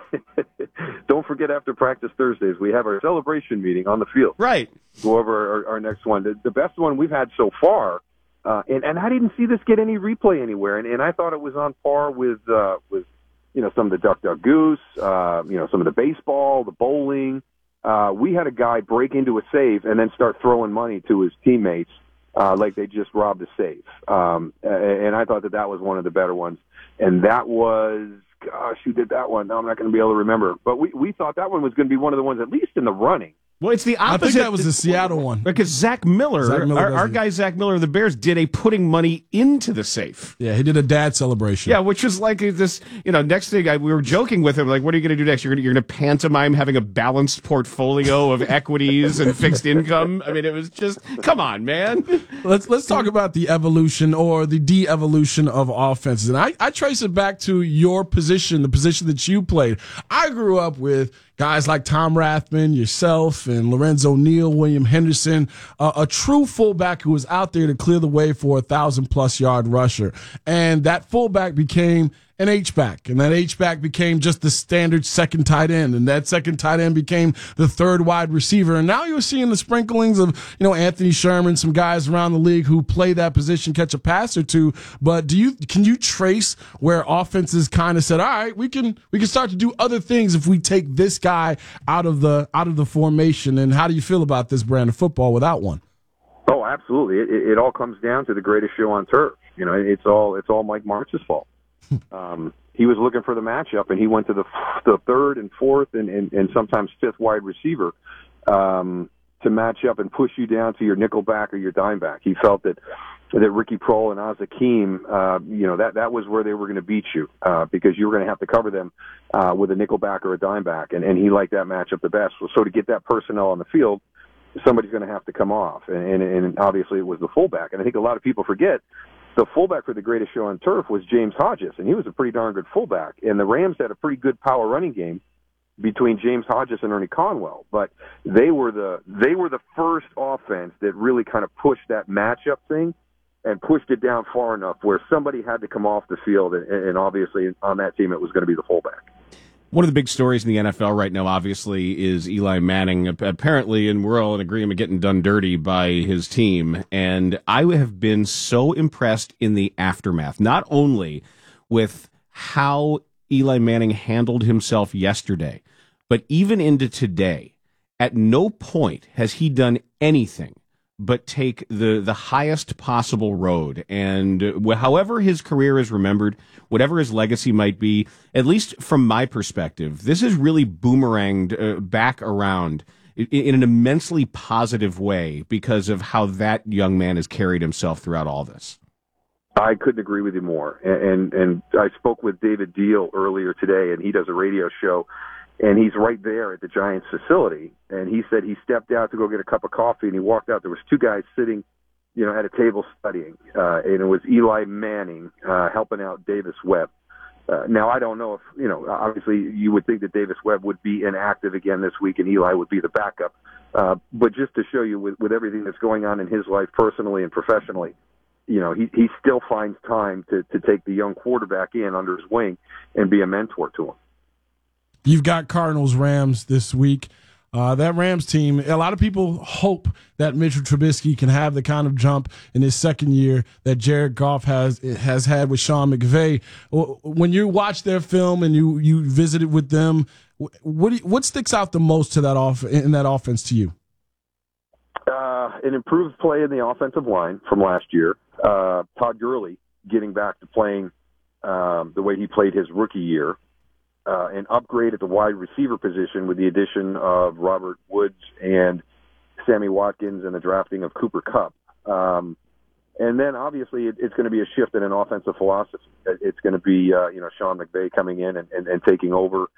[SPEAKER 2] Don't forget after practice Thursdays, we have our celebration meeting on the field.
[SPEAKER 6] Right.
[SPEAKER 2] Go over our, our next one. The, the best one we've had so far, uh, and, and I didn't see this get any replay anywhere, and, and I thought it was on par with, uh, with you know, some of the Duck Duck Goose, uh, you know, some of the baseball, the bowling. Uh, we had a guy break into a safe and then start throwing money to his teammates uh, like they just robbed a safe. Um, and I thought that that was one of the better ones. And that was... Gosh, who did that one? Now I'm not going to be able to remember. But we, we thought that one was going to be one of the ones, at least in the running.
[SPEAKER 6] Well, it's the opposite.
[SPEAKER 4] I think that was the Seattle one.
[SPEAKER 6] Because Zach Miller,
[SPEAKER 4] Zach Miller
[SPEAKER 6] our, our
[SPEAKER 4] it.
[SPEAKER 6] guy Zach Miller of the Bears, did a putting money into the safe.
[SPEAKER 4] Yeah, he did a dad celebration.
[SPEAKER 6] Yeah, which was like this, you know, next thing I, we were joking with him, like, what are you going to do next? You're going you're to pantomime having a balanced portfolio of equities and fixed income? I mean, it was just, come on, man.
[SPEAKER 4] Let's let's talk about the evolution or the de-evolution of offenses. And I, I trace it back to your position, the position that you played. I grew up with guys like Tom Rathman, yourself, and Lorenzo Neal, William Henderson, uh, a true fullback who was out there to clear the way for a thousand-plus yard rusher. And that fullback became an H-back, and that H-back became just the standard second tight end, and that second tight end became the third wide receiver. And now you're seeing the sprinklings of, you know, Anthony Sherman, some guys around the league who play that position, catch a pass or two. But do you can you trace where offenses kind of said, all right, we can we can start to do other things if we take this guy out of the out of the formation? And how do you feel about this brand of football without one?
[SPEAKER 2] Oh, absolutely. It, it all comes down to the greatest show on turf. You know, it's all it's all Mike Martz's fault. Um, he was looking for the matchup, and he went to the the third and fourth and, and, and sometimes fifth wide receiver um, to match up and push you down to your nickel back or your dime back. He felt that that Ricky Prohl and Oz Hakeem, uh, you know, that, that was where they were going to beat you uh, because you were going to have to cover them uh, with a nickel back or a dime back, and, and he liked that matchup the best. So to get that personnel on the field, somebody's going to have to come off, and, and, and obviously it was the fullback. And I think a lot of people forget the fullback for the greatest show on turf was James Hodges, and he was a pretty darn good fullback. And the Rams had a pretty good power running game between James Hodges and Ernie Conwell, but they were the they were the first offense that really kind of pushed that matchup thing and pushed it down far enough where somebody had to come off the field, and, and obviously on that team it was going to be the fullback.
[SPEAKER 6] One of the big stories in the N F L right now, obviously, is Eli Manning. Apparently, and we're all in agreement, getting done dirty by his team. And I have been so impressed in the aftermath, not only with how Eli Manning handled himself yesterday, but even into today. At no point has he done anything but take the, the highest possible road. And uh, however his career is remembered, whatever his legacy might be, at least from my perspective, this is really boomeranged uh, back around in, in an immensely positive way because of how that young man has carried himself throughout all this.
[SPEAKER 2] I couldn't agree with you more. And, and, and I spoke with David Deal earlier today, and he does a radio show, and he's right there at the Giants facility. And he said he stepped out to go get a cup of coffee, and he walked out. There was two guys sitting, you know, at a table studying, uh, and it was Eli Manning uh, helping out Davis Webb. Uh, now, I don't know if, you know, obviously you would think that Davis Webb would be inactive again this week and Eli would be the backup. Uh, but just to show you with, with everything that's going on in his life personally and professionally, you know, he, he still finds time to, to take the young quarterback in under his wing and be a mentor to him.
[SPEAKER 4] You've got Cardinals Rams this week. Uh, that Rams team, a lot of people hope that Mitchell Trubisky can have the kind of jump in his second year that Jared Goff has has had with Sean McVay. When you watch their film and you, you visited with them, what do you, what sticks out the most to that off in that offense to you?
[SPEAKER 2] Uh, an improved play in the offensive line from last year. Uh, Todd Gurley getting back to playing um, the way he played his rookie year. Uh, an upgrade at the wide receiver position with the addition of Robert Woods and Sammy Watkins and the drafting of Cooper Kupp. Um, and then obviously it, it's going to be a shift in an offensive philosophy. It's going to be, uh, you know, Sean McVay coming in and, and, and taking over,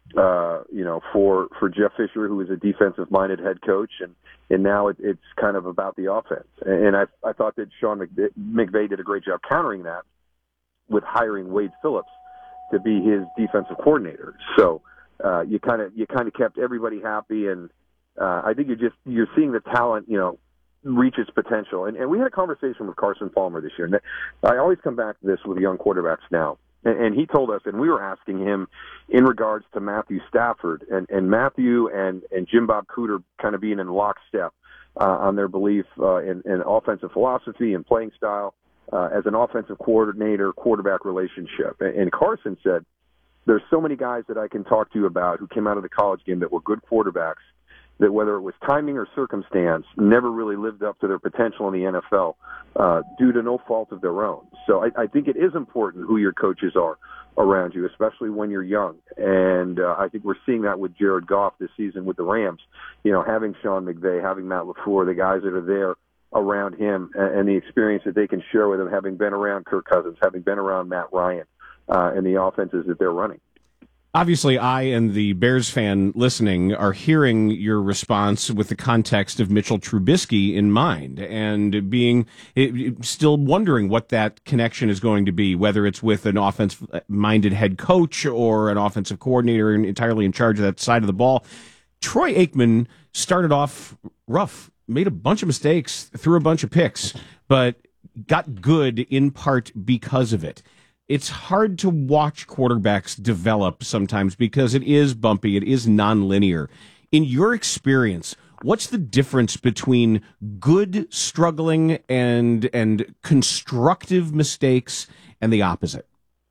[SPEAKER 2] uh, you know, for, for Jeff Fisher, who is a defensive minded head coach. And, and now it, it's kind of about the offense. And I, I thought that Sean McVay, McVay did a great job countering that with hiring Wade Phillips to be his defensive coordinator. So uh, you kind of you kind of kept everybody happy, and uh, I think you're just you're seeing the talent, you know, reach its potential. And, and we had a conversation with Carson Palmer this year, and I always come back to this with young quarterbacks now. And, and he told us, and we were asking him in regards to Matthew Stafford, and, and Matthew and, and Jim Bob Cooter kind of being in lockstep uh, on their belief uh, in, in offensive philosophy and playing style. Uh, as an offensive coordinator, quarterback relationship. And, and Carson said, there's so many guys that I can talk to you about who came out of the college game that were good quarterbacks, that whether it was timing or circumstance, never really lived up to their potential in the N F L uh, due to no fault of their own. So I, I think it is important who your coaches are around you, especially when you're young. And uh, I think we're seeing that with Jared Goff this season with the Rams. You know, having Sean McVay, having Matt LaFleur, the guys that are there around him and the experience that they can share with him, having been around Kirk Cousins, having been around Matt Ryan, uh, and the offenses that they're running.
[SPEAKER 6] Obviously, I and the Bears fan listening are hearing your response with the context of Mitchell Trubisky in mind and being still wondering what that connection is going to be, whether it's with an offensive-minded head coach or an offensive coordinator entirely in charge of that side of the ball. Troy Aikman started off rough, made a bunch of mistakes, threw a bunch of picks, but got good in part because of it. It's hard to watch quarterbacks develop sometimes because it is bumpy, it is nonlinear. In your experience, what's the difference between good struggling and and constructive mistakes and the opposite?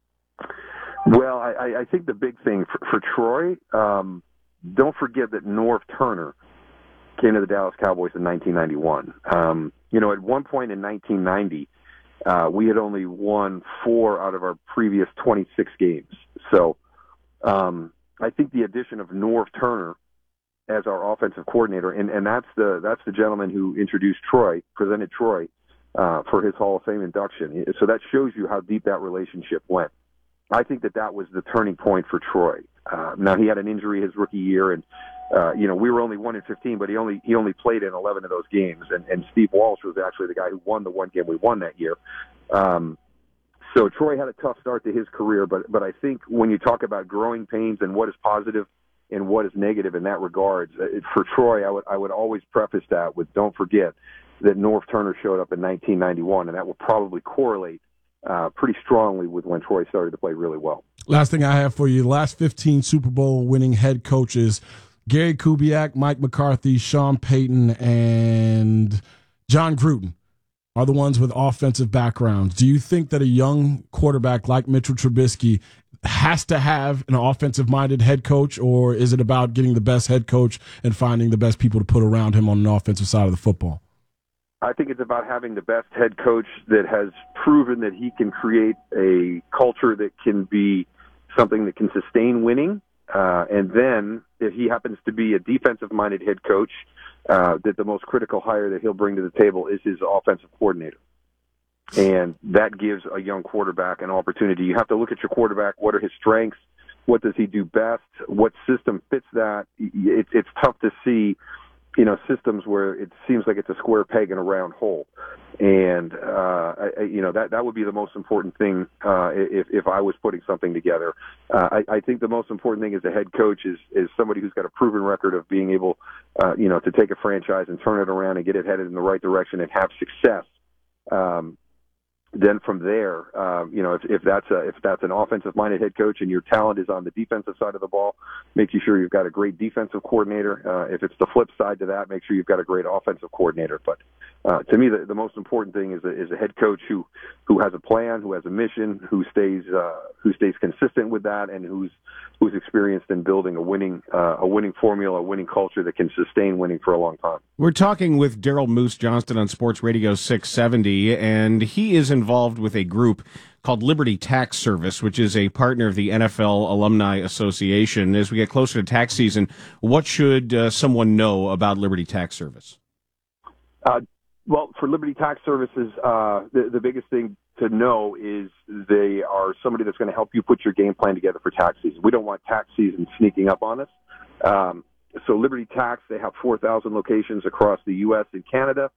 [SPEAKER 2] Well, I, I think the big thing for, for Troy, um, don't forget that Norv Turner came to the Dallas Cowboys in nineteen ninety-one. Um, you know, at one point in nineteen ninety, uh, we had only won four out of our previous twenty-six games. So um, I think the addition of Norv Turner as our offensive coordinator, and, and that's the that's the gentleman who introduced Troy, presented Troy uh, for his Hall of Fame induction. So that shows you how deep that relationship went. I think that that was the turning point for Troy. Uh, now, he had an injury his rookie year, and Uh, you know, we were only one in fifteen, but he only he only played in eleven of those games. And, and Steve Walsh was actually the guy who won the one game we won that year. Um, so Troy had a tough start to his career, but but I think when you talk about growing pains and what is positive and what is negative in that regard, for Troy, I would I would always preface that with don't forget that Norv Turner showed up in nineteen ninety-one, and that will probably correlate uh, pretty strongly with when Troy started to play really well.
[SPEAKER 4] Last thing I have for you: last fifteen Super Bowl winning head coaches. Gary Kubiak, Mike McCarthy, Sean Payton, and John Gruden are the ones with offensive backgrounds. Do you think that a young quarterback like Mitchell Trubisky has to have an offensive-minded head coach, or is it about getting the best head coach and finding the best people to put around him on an offensive side of the football?
[SPEAKER 2] I think it's about having the best head coach that has proven that he can create a culture that can be something that can sustain winning. Uh, and then if he happens to be a defensive-minded head coach, uh, that the most critical hire that he'll bring to the table is his offensive coordinator. And that gives a young quarterback an opportunity. You have to look at your quarterback. What are his strengths? What does he do best? What system fits that? It's, it's tough to see, you know, systems where it seems like it's a square peg in a round hole. And, uh, I, you know, that, that would be the most important thing uh, if, if I was putting something together. Uh, I, I think the most important thing as a head coach is, is somebody who's got a proven record of being able, uh, you know, to take a franchise and turn it around and get it headed in the right direction and have success. Um, Then from there, um, you know, if, if that's a, if that's an offensive-minded head coach and your talent is on the defensive side of the ball, making sure you've got a great defensive coordinator. Uh, if it's the flip side to that, make sure you've got a great offensive coordinator. But uh, to me, the, the most important thing is a, is a head coach who, who has a plan, who has a mission, who stays uh, who stays consistent with that, and who's who's experienced in building a winning uh, a winning formula, a winning culture that can sustain winning for a long time.
[SPEAKER 6] We're talking with Daryl Moose Johnston on Sports Radio six seventy, and he is involved with a group called Liberty Tax Service, which is a partner of the N F L Alumni Association. As we get closer to tax season, what should uh, someone know about Liberty Tax Service?
[SPEAKER 2] Uh, well, for Liberty Tax Services, uh, the, the biggest thing to know is they are somebody that's going to help you put your game plan together for tax season. We don't want tax season sneaking up on us. Um, so Liberty Tax, they have four thousand locations across the U S and Canada.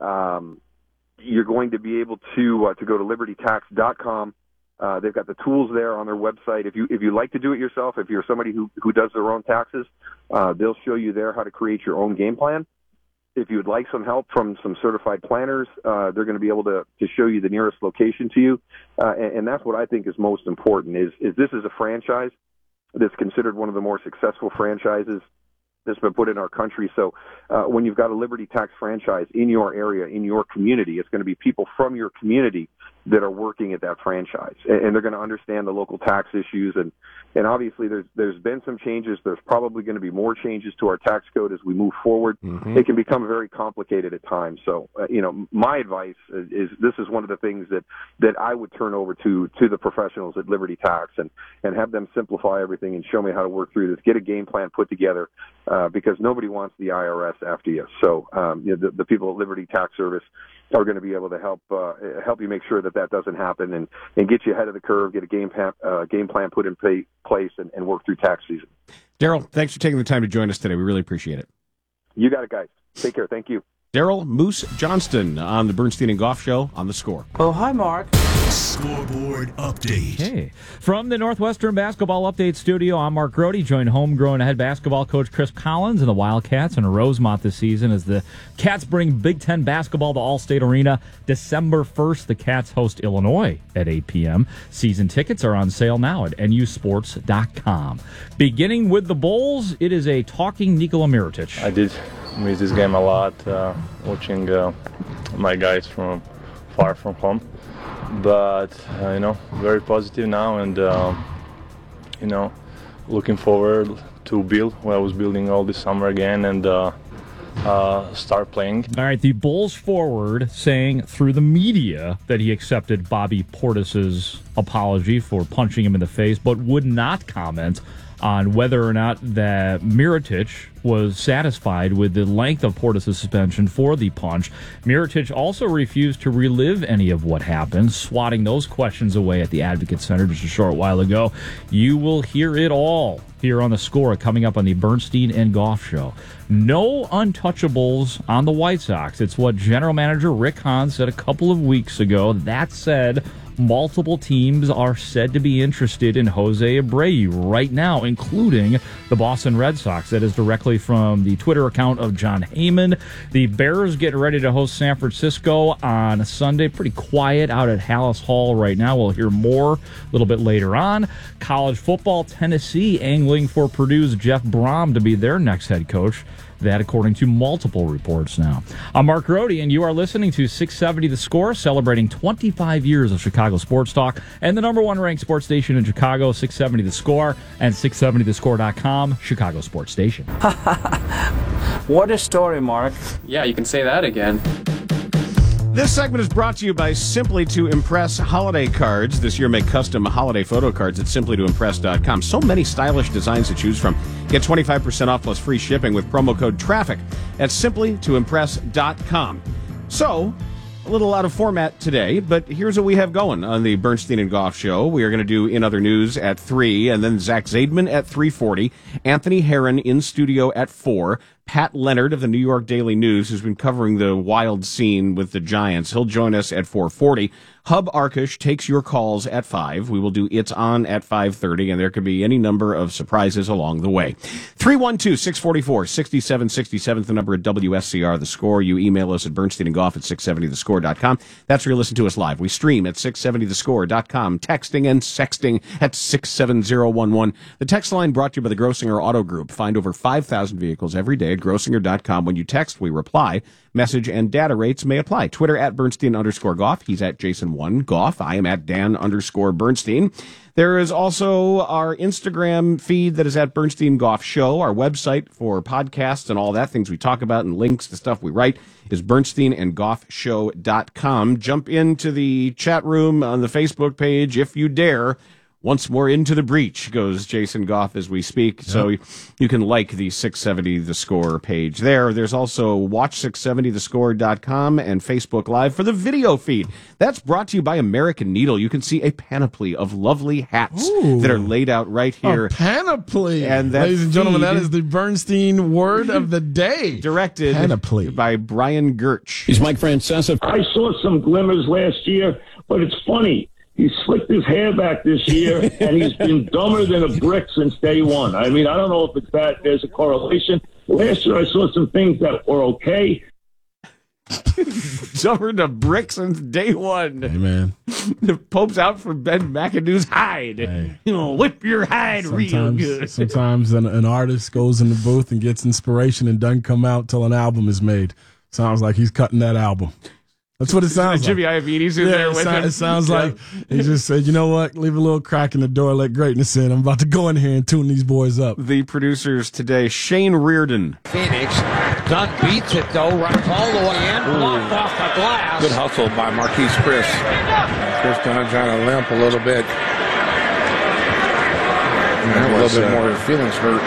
[SPEAKER 2] Um, you're going to be able to uh, to go to liberty tax dot com. Uh, they've got the tools there on their website. If you if you like to do it yourself, if you're somebody who, who does their own taxes, uh, they'll show you there how to create your own game plan. If you would like some help from some certified planners, uh, they're going to be able to, to show you the nearest location to you. Uh, and, and that's what I think is most important is, is this is a franchise that's considered one of the more successful franchises that's been put in our country. So uh, when you've got a Liberty Tax franchise in your area, in your community, it's going to be people from your community that are working at that franchise, and they're going to understand the local tax issues. And, and obviously there's, there's been some changes. There's probably going to be more changes to our tax code as we move forward. Mm-hmm. It can become very complicated at times. So, uh, you know, my advice is, is this is one of the things that, that I would turn over to, to the professionals at Liberty Tax and, and have them simplify everything and show me how to work through this, get a game plan put together, uh, because nobody wants the I R S after you. So, um, you know, the, the people at Liberty Tax Service are going to be able to help uh, help you make sure that that doesn't happen and, and get you ahead of the curve, get a game plan, uh, game plan put in pay, place, and, and work through tax season.
[SPEAKER 6] Daryl, thanks for taking the time to join us today. We really appreciate it.
[SPEAKER 2] You got it, guys. Take care. Thank you.
[SPEAKER 6] Daryl Moose Johnston on the Bernstein and Goff Show on The Score.
[SPEAKER 3] Oh, hi, Mark.
[SPEAKER 1] Scoreboard update.
[SPEAKER 3] Hey, from the Northwestern Basketball Update Studio, I'm Mark Grody, joined homegrown head basketball coach Chris Collins and the Wildcats in Rosemont this season as the Cats bring Big Ten basketball to Allstate Arena December first. The Cats host Illinois at eight p.m. Season tickets are on sale now at N U sports dot com. Beginning with the Bulls, it is a talking Nikola Mirotic.
[SPEAKER 5] I did miss this game a lot, uh, watching uh, my guys from far from home. But, uh, you know, very positive now and, uh, you know, looking forward to build what I was building all this summer again and uh, uh, start playing.
[SPEAKER 3] All right, the Bulls forward saying through the media that he accepted Bobby Portis's apology for punching him in the face, but would not comment on whether or not that Mirotic was satisfied with the length of Portis' suspension for the punch. Mirotic also refused to relive any of what happened, swatting those questions away at the Advocate Center just a short while ago. You will hear it all here on The Score coming up on the Bernstein and Goff Show. No untouchables on the White Sox. It's what General Manager Rick Hahn said a couple of weeks ago. That said, multiple teams are said to be interested in Jose Abreu right now, including the Boston Red Sox. That is directly from the Twitter account of John Heyman. The Bears get ready to host San Francisco on Sunday. Pretty quiet out at Hallis Hall right now. We'll hear more a little bit later on. College football, Tennessee angling for Purdue's Jeff Brom to be their next head coach. That according to multiple reports now. I'm Mark Grody, and you are listening to six seventy The Score, celebrating twenty-five years of Chicago sports talk and the number one ranked sports station in Chicago, six seventy The Score and six seventy the score dot com, Chicago sports station. What a story, Mark.
[SPEAKER 7] Yeah, you can say that again.
[SPEAKER 6] This segment is brought to you by Simply to Impress Holiday Cards. This year, make custom holiday photo cards at simply to impress dot com. So many stylish designs to choose from. Get twenty-five percent off plus free shipping with promo code TRAFFIC at simply to impress dot com. So, a little out of format today, but here's what we have going on the Bernstein and Goff Show. We are going to do In Other News at three, and then Zach Zaidman at three forty, Anthony Herron in studio at four, Pat Leonard of the New York Daily News, who's been covering the wild scene with the Giants. He'll join us at four forty. Hub Arkush takes your calls at five. We will do It's On at five thirty, and there could be any number of surprises along the way. three one two, six four four, six seven six seven, the number at W S C R, The Score. You email us at Bernstein and Goff at six seventy the score dot com. That's where you listen to us live. We stream at six seventy the score dot com, texting and sexting at six seven zero one one. The text line brought to you by the Grossinger Auto Group. Find over five thousand vehicles every day at Grossinger dot com. When you text, we reply. Message and data rates may apply. Twitter at Bernstein underscore Goff. He's at Jason one Goff. I am at Dan underscore Bernstein. There is also our Instagram feed that is at Bernstein Goff Show. Our website for podcasts and all that, things we talk about and links to stuff we write, is bernstein and goff show dot com. Jump into the chat room on the Facebook page if you dare. Once more into the breach goes Jason Goff as we speak. Yep. So you can like the six seventy The Score page there. There's also watch six seventy the score dot com and Facebook Live for the video feed. That's brought to you by American Needle. You can see a panoply of lovely hats Ooh. that are laid out right here.
[SPEAKER 4] A panoply.
[SPEAKER 6] And that
[SPEAKER 4] Ladies and gentlemen, that is the Bernstein word of the day.
[SPEAKER 6] Directed
[SPEAKER 4] panoply.
[SPEAKER 6] by Brian Gertsch.
[SPEAKER 7] He's Mike Francesa.
[SPEAKER 9] I saw some glimmers last year, but it's funny. He slicked his hair back this year, and he's been dumber than a brick since day one. I mean, I don't know if it's that there's a correlation. Last year, I saw some things that were okay.
[SPEAKER 6] Dumber than a brick since day one.
[SPEAKER 4] Hey, man.
[SPEAKER 6] The Pope's out for Ben McAdoo's hide.
[SPEAKER 4] Hey.
[SPEAKER 6] You know, whip your hide
[SPEAKER 4] sometimes,
[SPEAKER 6] real good.
[SPEAKER 4] Sometimes an, an artist goes in the booth and gets inspiration and doesn't come out till an album is made. Sounds like he's cutting that album. That's what it sounds
[SPEAKER 6] Jimmy
[SPEAKER 4] like.
[SPEAKER 6] Jimmy Iovine's in
[SPEAKER 4] yeah,
[SPEAKER 6] there
[SPEAKER 4] it
[SPEAKER 6] with
[SPEAKER 4] so,
[SPEAKER 6] him.
[SPEAKER 4] It sounds
[SPEAKER 6] yeah.
[SPEAKER 4] like he just said, you know what, leave a little crack in the door, let greatness in. I'm about to go in here and tune these boys up.
[SPEAKER 6] The producers today, Shane Reardon.
[SPEAKER 10] Phoenix. Dunn beats it, though, runs all the way in, blocked off the glass.
[SPEAKER 26] Good hustle by Marquise Chris. Chris Dunn trying to limp a little bit. A little bit uh, more feelings hurt.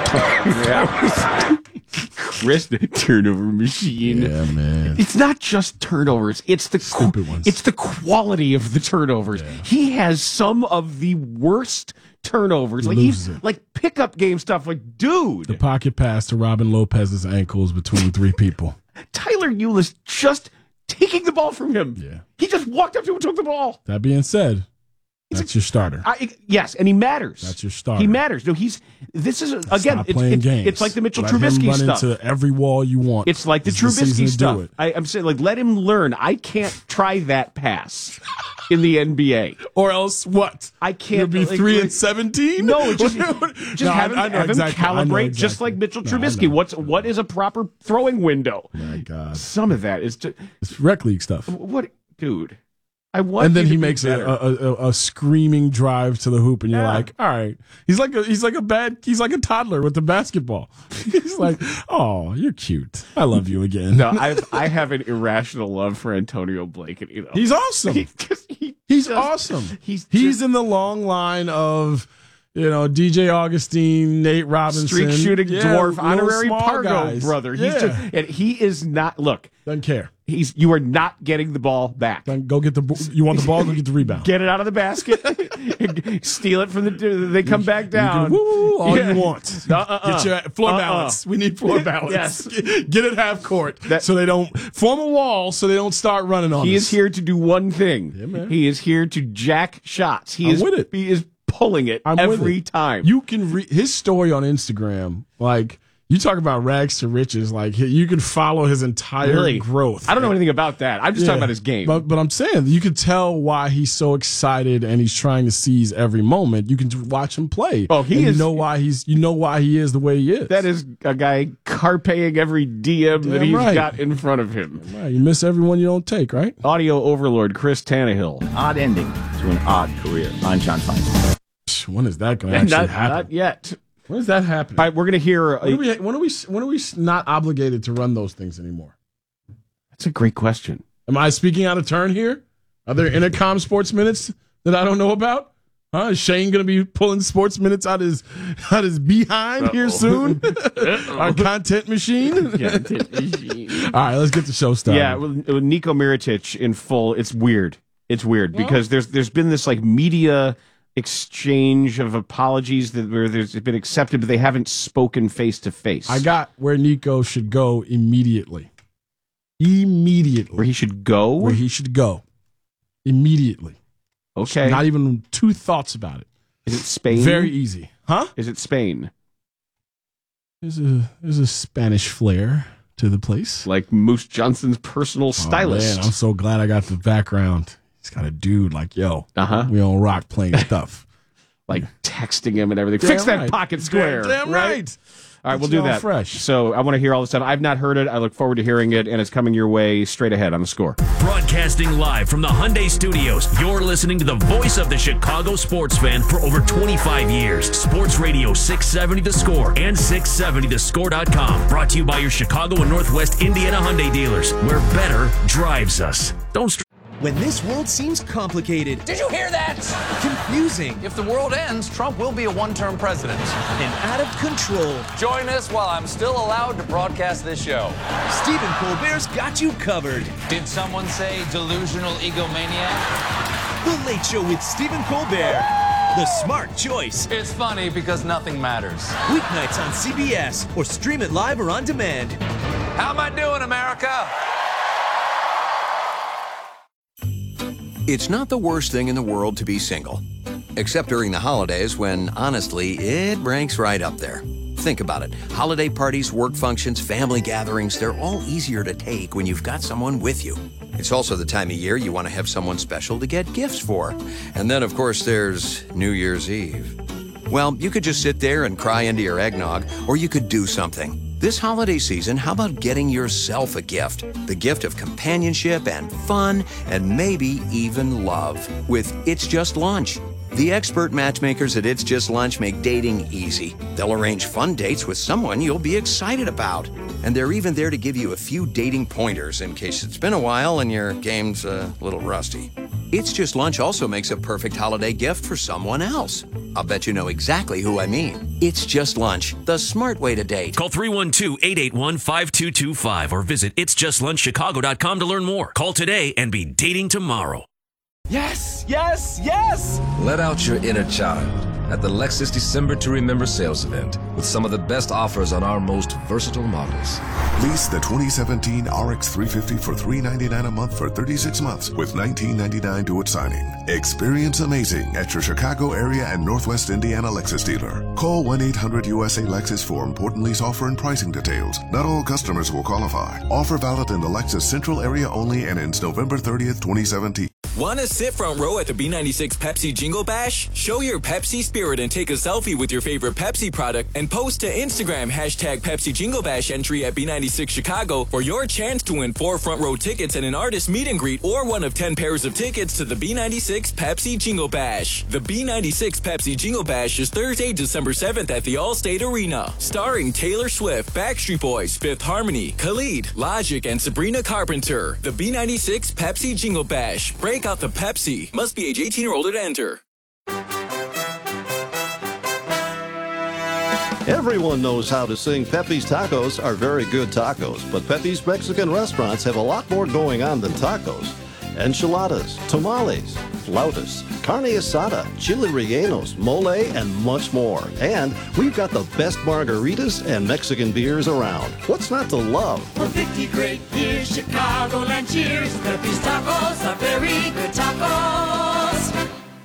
[SPEAKER 6] yeah. Chris, the turnover machine.
[SPEAKER 4] Yeah, man.
[SPEAKER 6] It's not just turnovers. It's the
[SPEAKER 4] stupid ones.
[SPEAKER 6] It's the quality of the turnovers. Yeah. He has some of the worst turnovers. Like he's
[SPEAKER 4] it.
[SPEAKER 6] like pickup game stuff. Like, dude,
[SPEAKER 4] the pocket pass to Robin Lopez's ankles between three people.
[SPEAKER 6] Tyler Eulis just taking the ball from him.
[SPEAKER 4] Yeah,
[SPEAKER 6] he just walked up to him and took the ball.
[SPEAKER 4] That being said, that's your starter.
[SPEAKER 6] I, yes, and he matters.
[SPEAKER 4] That's your starter.
[SPEAKER 6] He matters. No, he's. This is again.
[SPEAKER 4] Stop
[SPEAKER 6] It's,
[SPEAKER 4] playing
[SPEAKER 6] it's,
[SPEAKER 4] games.
[SPEAKER 6] it's like the Mitchell
[SPEAKER 4] let
[SPEAKER 6] Trubisky
[SPEAKER 4] him run
[SPEAKER 6] stuff.
[SPEAKER 4] Into every wall you want.
[SPEAKER 6] It's like the
[SPEAKER 4] it's
[SPEAKER 6] Trubisky
[SPEAKER 4] the
[SPEAKER 6] stuff. I, I'm saying, like, let him learn. I can't try that pass in the N B A,
[SPEAKER 4] or else what?
[SPEAKER 6] I can't
[SPEAKER 4] You'll be
[SPEAKER 6] like,
[SPEAKER 4] three
[SPEAKER 6] like,
[SPEAKER 4] and seventeen.
[SPEAKER 6] No, just, just
[SPEAKER 4] no,
[SPEAKER 6] have him,
[SPEAKER 4] I, I know
[SPEAKER 6] have him
[SPEAKER 4] exactly.
[SPEAKER 6] calibrate,
[SPEAKER 4] exactly.
[SPEAKER 6] just like Mitchell
[SPEAKER 4] no,
[SPEAKER 6] Trubisky. What's what is a proper throwing window?
[SPEAKER 4] My God,
[SPEAKER 6] some of that is just
[SPEAKER 4] it's rec league stuff.
[SPEAKER 6] What, dude? I want
[SPEAKER 4] and then
[SPEAKER 6] he
[SPEAKER 4] makes a, a, a, a screaming drive to the hoop, and you're yeah. like, all right. He's like a he's like a bad he's like a toddler with the basketball. He's like, oh, you're cute. I love you again.
[SPEAKER 6] No, I I have an irrational love for Antonio Blake. You know,
[SPEAKER 4] he's awesome.
[SPEAKER 6] He, he
[SPEAKER 4] he's
[SPEAKER 6] just,
[SPEAKER 4] awesome.
[SPEAKER 6] He's
[SPEAKER 4] he's
[SPEAKER 6] just,
[SPEAKER 4] in the long line of. You know, D J Augustine, Nate Robinson.
[SPEAKER 6] Streak shooting
[SPEAKER 4] yeah,
[SPEAKER 6] dwarf, honorary Pargo
[SPEAKER 4] guys.
[SPEAKER 6] brother. He's
[SPEAKER 4] yeah.
[SPEAKER 6] just, and he is not, look.
[SPEAKER 4] Doesn't care.
[SPEAKER 6] He's You are not getting the ball back.
[SPEAKER 4] Then go get the, you want the ball, go get the rebound.
[SPEAKER 6] Get it out of the basket. Steal it from the, they come back down.
[SPEAKER 4] You can woo all
[SPEAKER 6] yeah.
[SPEAKER 4] you want.
[SPEAKER 6] Uh, uh, uh,
[SPEAKER 4] get your floor
[SPEAKER 6] uh,
[SPEAKER 4] balance. We need floor balance.
[SPEAKER 6] Yes.
[SPEAKER 4] Get it half court that, so they don't, form a wall so they don't start running on
[SPEAKER 6] He
[SPEAKER 4] us.
[SPEAKER 6] is here to do one thing.
[SPEAKER 4] Yeah, man.
[SPEAKER 6] He is here to jack shots. He
[SPEAKER 4] I'm
[SPEAKER 6] is
[SPEAKER 4] with it.
[SPEAKER 6] He is pulling it
[SPEAKER 4] I'm
[SPEAKER 6] every
[SPEAKER 4] it.
[SPEAKER 6] time.
[SPEAKER 4] You can read his story on Instagram. Like, you talk about rags to riches. Like, you can follow his entire
[SPEAKER 6] really?
[SPEAKER 4] growth.
[SPEAKER 6] I don't know anything about that. I'm just yeah. talking about his game.
[SPEAKER 4] But, but I'm saying you can tell why he's so excited and he's trying to seize every moment. You can watch him play.
[SPEAKER 6] Oh, he is.
[SPEAKER 4] You know why he's. You know why he is the way he is.
[SPEAKER 6] That is a guy carpeing every D M
[SPEAKER 4] Damn
[SPEAKER 6] that he's
[SPEAKER 4] right.
[SPEAKER 6] got in front of him.
[SPEAKER 4] Right. You miss everyone you don't take, right?
[SPEAKER 6] Audio overlord Chris Tannehill.
[SPEAKER 12] Odd ending to an odd career. I'm John Feinstein.
[SPEAKER 4] When is that going to actually
[SPEAKER 6] not,
[SPEAKER 4] happen?
[SPEAKER 6] Not yet.
[SPEAKER 4] When is that happening?
[SPEAKER 6] All right, we're going to hear.
[SPEAKER 4] When are, we, when are we? When are we not obligated to run those things anymore?
[SPEAKER 6] That's a great question.
[SPEAKER 4] Am I speaking out of turn here? Are there intercom sports minutes that I don't know about? Huh? Is Shane going to be pulling sports minutes out his out his behind Uh-oh. here soon? Our content machine.
[SPEAKER 6] Content machine.
[SPEAKER 4] All right, let's get the show started.
[SPEAKER 6] Yeah, with, with Nico Mirotic in full, it's weird. It's weird well, because there's there's been this like media exchange of apologies that where there's been accepted, but they haven't spoken face to face.
[SPEAKER 4] I got where Nico should go immediately. Immediately.
[SPEAKER 6] Where he should go?
[SPEAKER 4] Where he should go. Immediately.
[SPEAKER 6] Okay.
[SPEAKER 4] Not even two thoughts about it.
[SPEAKER 6] Is it Spain?
[SPEAKER 4] Very easy. Huh?
[SPEAKER 6] Is it Spain?
[SPEAKER 4] There's a there's a Spanish flair to the place.
[SPEAKER 6] Like Moose Johnson's personal stylist.
[SPEAKER 4] Oh, man, I'm so glad I got the background. He's got a dude like, yo,
[SPEAKER 6] uh-huh.
[SPEAKER 4] we on rock playing stuff.
[SPEAKER 6] Like texting him and everything.
[SPEAKER 4] Damn
[SPEAKER 6] Fix that
[SPEAKER 4] right.
[SPEAKER 6] pocket square.
[SPEAKER 4] Damn, damn
[SPEAKER 6] right.
[SPEAKER 4] right.
[SPEAKER 6] All right,
[SPEAKER 4] It's
[SPEAKER 6] we'll do
[SPEAKER 4] all
[SPEAKER 6] that.
[SPEAKER 4] fresh.
[SPEAKER 6] So I want to hear all this stuff. I've not heard it. I look forward to hearing it, and it's coming your way straight ahead on The Score.
[SPEAKER 24] Broadcasting live from the Hyundai Studios, you're listening to the voice of the Chicago sports fan for over twenty-five years. Sports Radio six seventy The Score and six seventy the score dot com. Brought to you by your Chicago and Northwest Indiana Hyundai dealers, where better drives us. Don't str-
[SPEAKER 7] When this world seems complicated,
[SPEAKER 10] Did you hear that?
[SPEAKER 7] confusing,
[SPEAKER 10] If the world ends, Trump will be a one-term president.
[SPEAKER 7] and out of control,
[SPEAKER 10] Join us while I'm still allowed to broadcast this show.
[SPEAKER 7] Stephen Colbert's got you covered.
[SPEAKER 10] Did someone say delusional egomaniac?
[SPEAKER 7] The Late Show with Stephen Colbert. The smart choice.
[SPEAKER 10] It's funny because nothing matters.
[SPEAKER 7] Weeknights on C B S or stream it live or on demand.
[SPEAKER 10] How am I doing, America?
[SPEAKER 11] It's not the worst thing in the world to be single. Except during the holidays when, honestly, it ranks right up there. Think about it. Holiday parties, work functions, family gatherings, they're all easier to take when you've got someone with you. It's also the time of year you want to have someone special to get gifts for. And then, of course, there's New Year's Eve. Well, you could just sit there and cry into your eggnog, or you could do something. This holiday season, how about getting yourself a gift? The gift of companionship and fun, and maybe even love, with It's Just Lunch. The expert matchmakers at It's Just Lunch make dating easy. They'll arrange fun dates with someone you'll be excited about. And they're even there to give you a few dating pointers in case it's been a while and your game's a little rusty. It's Just Lunch also makes a perfect holiday gift for someone else. I'll bet you know exactly who I mean. It's Just Lunch, the smart way to date.
[SPEAKER 24] Call three one two, eight eight one, five two two five or visit its just lunch chicago dot com to learn more. Call today and be dating tomorrow.
[SPEAKER 7] Yes, yes, yes!
[SPEAKER 13] Let out your inner child at the Lexus December to Remember sales event with some of the best offers on our most versatile models.
[SPEAKER 17] Lease the twenty seventeen R X three fifty for three hundred ninety-nine dollars a month for thirty-six months with nineteen ninety-nine dollars due at signing. Experience amazing at your Chicago area and Northwest Indiana Lexus dealer. Call one eight hundred U S A Lexus for important lease offer and pricing details. Not all customers will qualify. Offer valid in the Lexus Central area only and ends November thirtieth, twenty seventeen.
[SPEAKER 14] Want to sit front row at the B ninety-six Pepsi Jingle Bash? Show your Pepsi spirit and take a selfie with your favorite Pepsi product and post to Instagram hashtag Pepsi Jingle Bash entry at B ninety-six Chicago for your chance to win four front row tickets and an artist meet and greet or one of ten pairs of tickets to the B ninety-six Pepsi Jingle Bash. The B ninety-six Pepsi Jingle Bash is Thursday, December seventh at the Allstate Arena. Starring Taylor Swift, Backstreet Boys, Fifth Harmony, Khalid, Logic, and Sabrina Carpenter. The B ninety-six Pepsi Jingle Bash. Break out the Pepsi. Must be age eighteen or older to enter.
[SPEAKER 15] Everyone knows how to sing Pepe's Tacos are very good tacos, but Pepe's Mexican restaurants have a lot more going on than tacos. Enchiladas, tamales, flautas, carne asada, chili rellenos, mole, and much more. And we've got the best margaritas and Mexican beers around. What's not to love?
[SPEAKER 16] For fifty great years, Chicagoland cheers. Pepe's Tacos are very good tacos.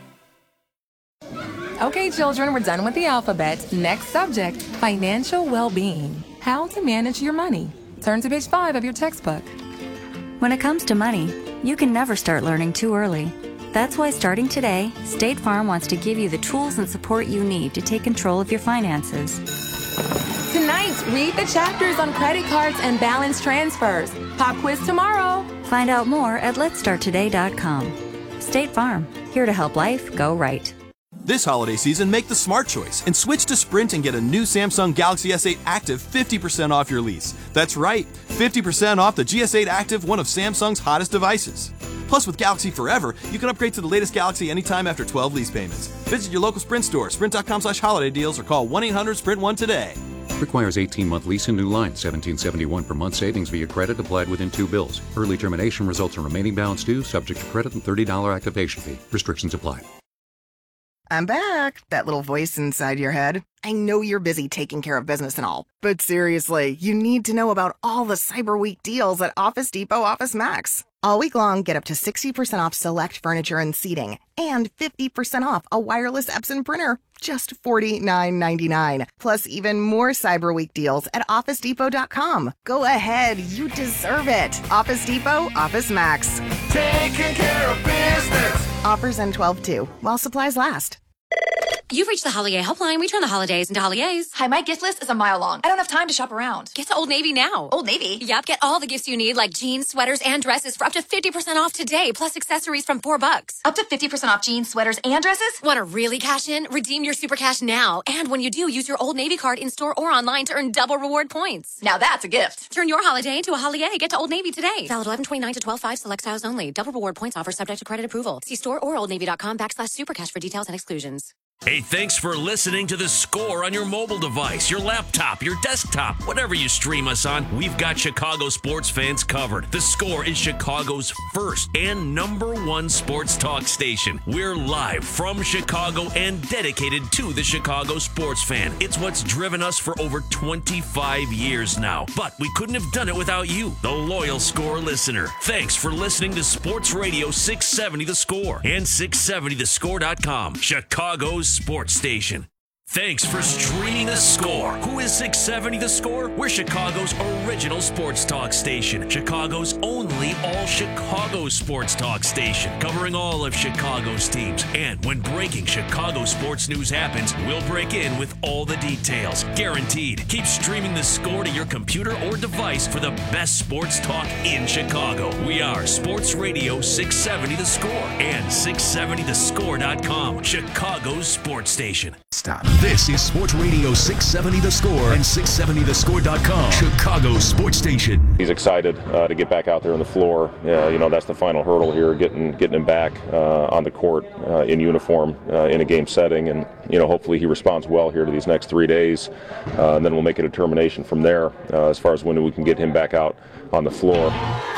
[SPEAKER 27] Okay, children, we're done with the alphabet. Next subject, financial well-being. How to manage your money. Turn to page five of your textbook.
[SPEAKER 28] When it comes to money, you can never start learning too early. That's why starting today, State Farm wants to give you the tools and support you need to take control of your finances.
[SPEAKER 27] Tonight, read the chapters on credit cards and balance transfers. Pop quiz tomorrow.
[SPEAKER 28] Find out more at lets start today dot com. State Farm, here to help life go right.
[SPEAKER 8] This holiday season, make the smart choice and switch to Sprint and get a new Samsung Galaxy S eight Active fifty percent off your lease. That's right, fifty percent off the G S eight Active, one of Samsung's hottest devices. Plus, with Galaxy Forever, you can upgrade to the latest Galaxy anytime after twelve lease payments. Visit your local Sprint store, sprint.com slash holiday deals, or call one eight hundred sprint one today.
[SPEAKER 18] Requires eighteen-month lease and new line. seventeen seventy-one per month savings via credit applied within two bills. Early termination results in remaining balance due, subject to credit and thirty dollars activation fee. Restrictions apply.
[SPEAKER 19] I'm back. That little voice inside your head. I know you're busy taking care of business and all, but seriously, you need to know about all the Cyber Week deals at Office Depot Office Max. All week long, get up to sixty percent off select furniture and seating, and fifty percent off a wireless Epson printer, just forty-nine ninety-nine. Plus even more Cyber Week deals at office depot dot com. Go ahead, you deserve it. Office Depot, Office Max.
[SPEAKER 16] Taking care of business.
[SPEAKER 19] Offers end twelve two, while supplies last.
[SPEAKER 20] You've reached the Hollier helpline. We turn the holidays into Holliers.
[SPEAKER 21] Hi, my gift list is a mile long. I don't have time to shop around.
[SPEAKER 20] Get to Old Navy now.
[SPEAKER 21] Old Navy?
[SPEAKER 20] Yep, get all the gifts you need, like jeans, sweaters, and dresses for up to fifty percent off today, plus accessories from four bucks.
[SPEAKER 21] Up to fifty percent off jeans, sweaters, and dresses?
[SPEAKER 20] Want to really cash in? Redeem your super cash now. And when you do, use your Old Navy card in-store or online to earn double reward points.
[SPEAKER 21] Now that's a gift.
[SPEAKER 20] Turn your holiday into a Hollier. Get to Old Navy today. Valid eleven twenty-nine to twelve five, select styles only. Double reward points offer subject to credit approval. See store or oldnavy.com backslash supercash for details and exclusions.
[SPEAKER 24] Hey, thanks for listening to The Score on your mobile device, your laptop, your desktop, whatever you stream us on. We've got Chicago sports fans covered. The Score is Chicago's first and number one sports talk station. We're live from Chicago and dedicated to the Chicago sports fan. It's what's driven us for over twenty-five years now. But we couldn't have done it without you, the loyal Score listener. Thanks for listening to Sports Radio six seventy The Score and six seventy the score dot com, Chicago's sports station. Thanks for streaming The Score. Who is six seventy The Score? We're Chicago's original sports talk station. Chicago's only all-Chicago sports talk station. Covering all of Chicago's teams. And when breaking Chicago sports news happens, we'll break in with all the details. Guaranteed. Keep streaming The Score to your computer or device for the best sports talk in Chicago. We are Sports Radio six seventy The Score and six seventy the score dot com, Chicago's sports station.
[SPEAKER 1] Stop. This is Sports Radio six seventy The Score and six seventy the score dot com, Chicago sports station.
[SPEAKER 22] He's excited uh, to get back out there on the floor. Uh, you know, that's the final hurdle here, getting getting him back uh, on the court uh, in uniform uh, in a game setting. And, you know, hopefully he responds well here to these next three days. Uh, and then we'll make a determination from there uh, as far as when we can get him back out on the floor.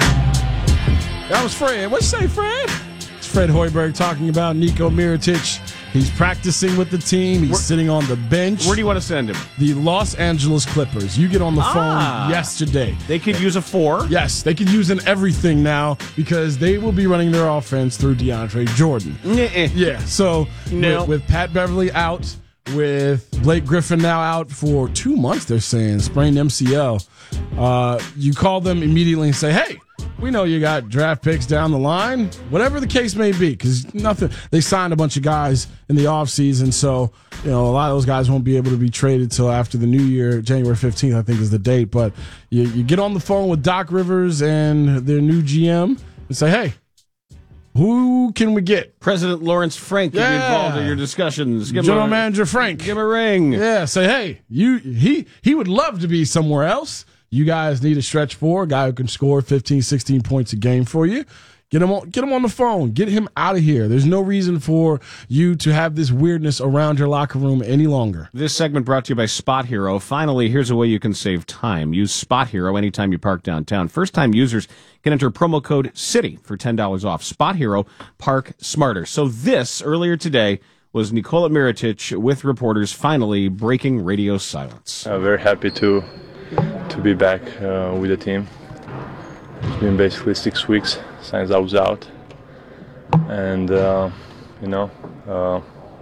[SPEAKER 4] That was Fred. What'd you say, Fred? It's Fred Hoiberg talking about Niko Mirotic. He's practicing with the team. He's where, sitting on the bench.
[SPEAKER 6] Where do you want to send him?
[SPEAKER 4] The Los Angeles Clippers. You get on the
[SPEAKER 6] ah,
[SPEAKER 4] phone yesterday.
[SPEAKER 6] They could use a four.
[SPEAKER 4] Yes, they could use an everything now because they will be running their offense through DeAndre Jordan.
[SPEAKER 6] Nuh-uh.
[SPEAKER 4] Yeah, so
[SPEAKER 6] no.
[SPEAKER 4] with, with Pat Beverly out, with Blake Griffin now out for two months, they're saying, sprained M C L, uh, you call them immediately and say, hey, we know you got draft picks down the line, whatever the case may be, because nothing. They signed a bunch of guys in the offseason, so you know a lot of those guys won't be able to be traded till after the new year. January fifteenth, I think, is the date. But you, you get on the phone with Doc Rivers and their new G M and say, hey, who can we get?
[SPEAKER 6] President Lawrence Frank can
[SPEAKER 4] yeah.
[SPEAKER 6] be involved in your discussions.
[SPEAKER 4] Give General a, Manager Frank.
[SPEAKER 6] Give him a ring.
[SPEAKER 4] Yeah, say, hey, you he he would love to be somewhere else. You guys need a stretch four, a guy who can score fifteen, sixteen points a game for you. Get him on, get him on the phone. Get him out of here. There's no reason for you to have this weirdness around your locker room any longer.
[SPEAKER 6] This segment brought to you by Spot Hero. Finally, here's a way you can save time. Use Spot Hero anytime you park downtown. First-time users can enter promo code CITY for ten dollars off. Spot Hero, park smarter. So this, earlier today, was Nikola Mirotic with reporters finally breaking radio silence.
[SPEAKER 5] I'm very happy to to be back uh, with the team. It's been basically six weeks since I was out, and uh, you know uh,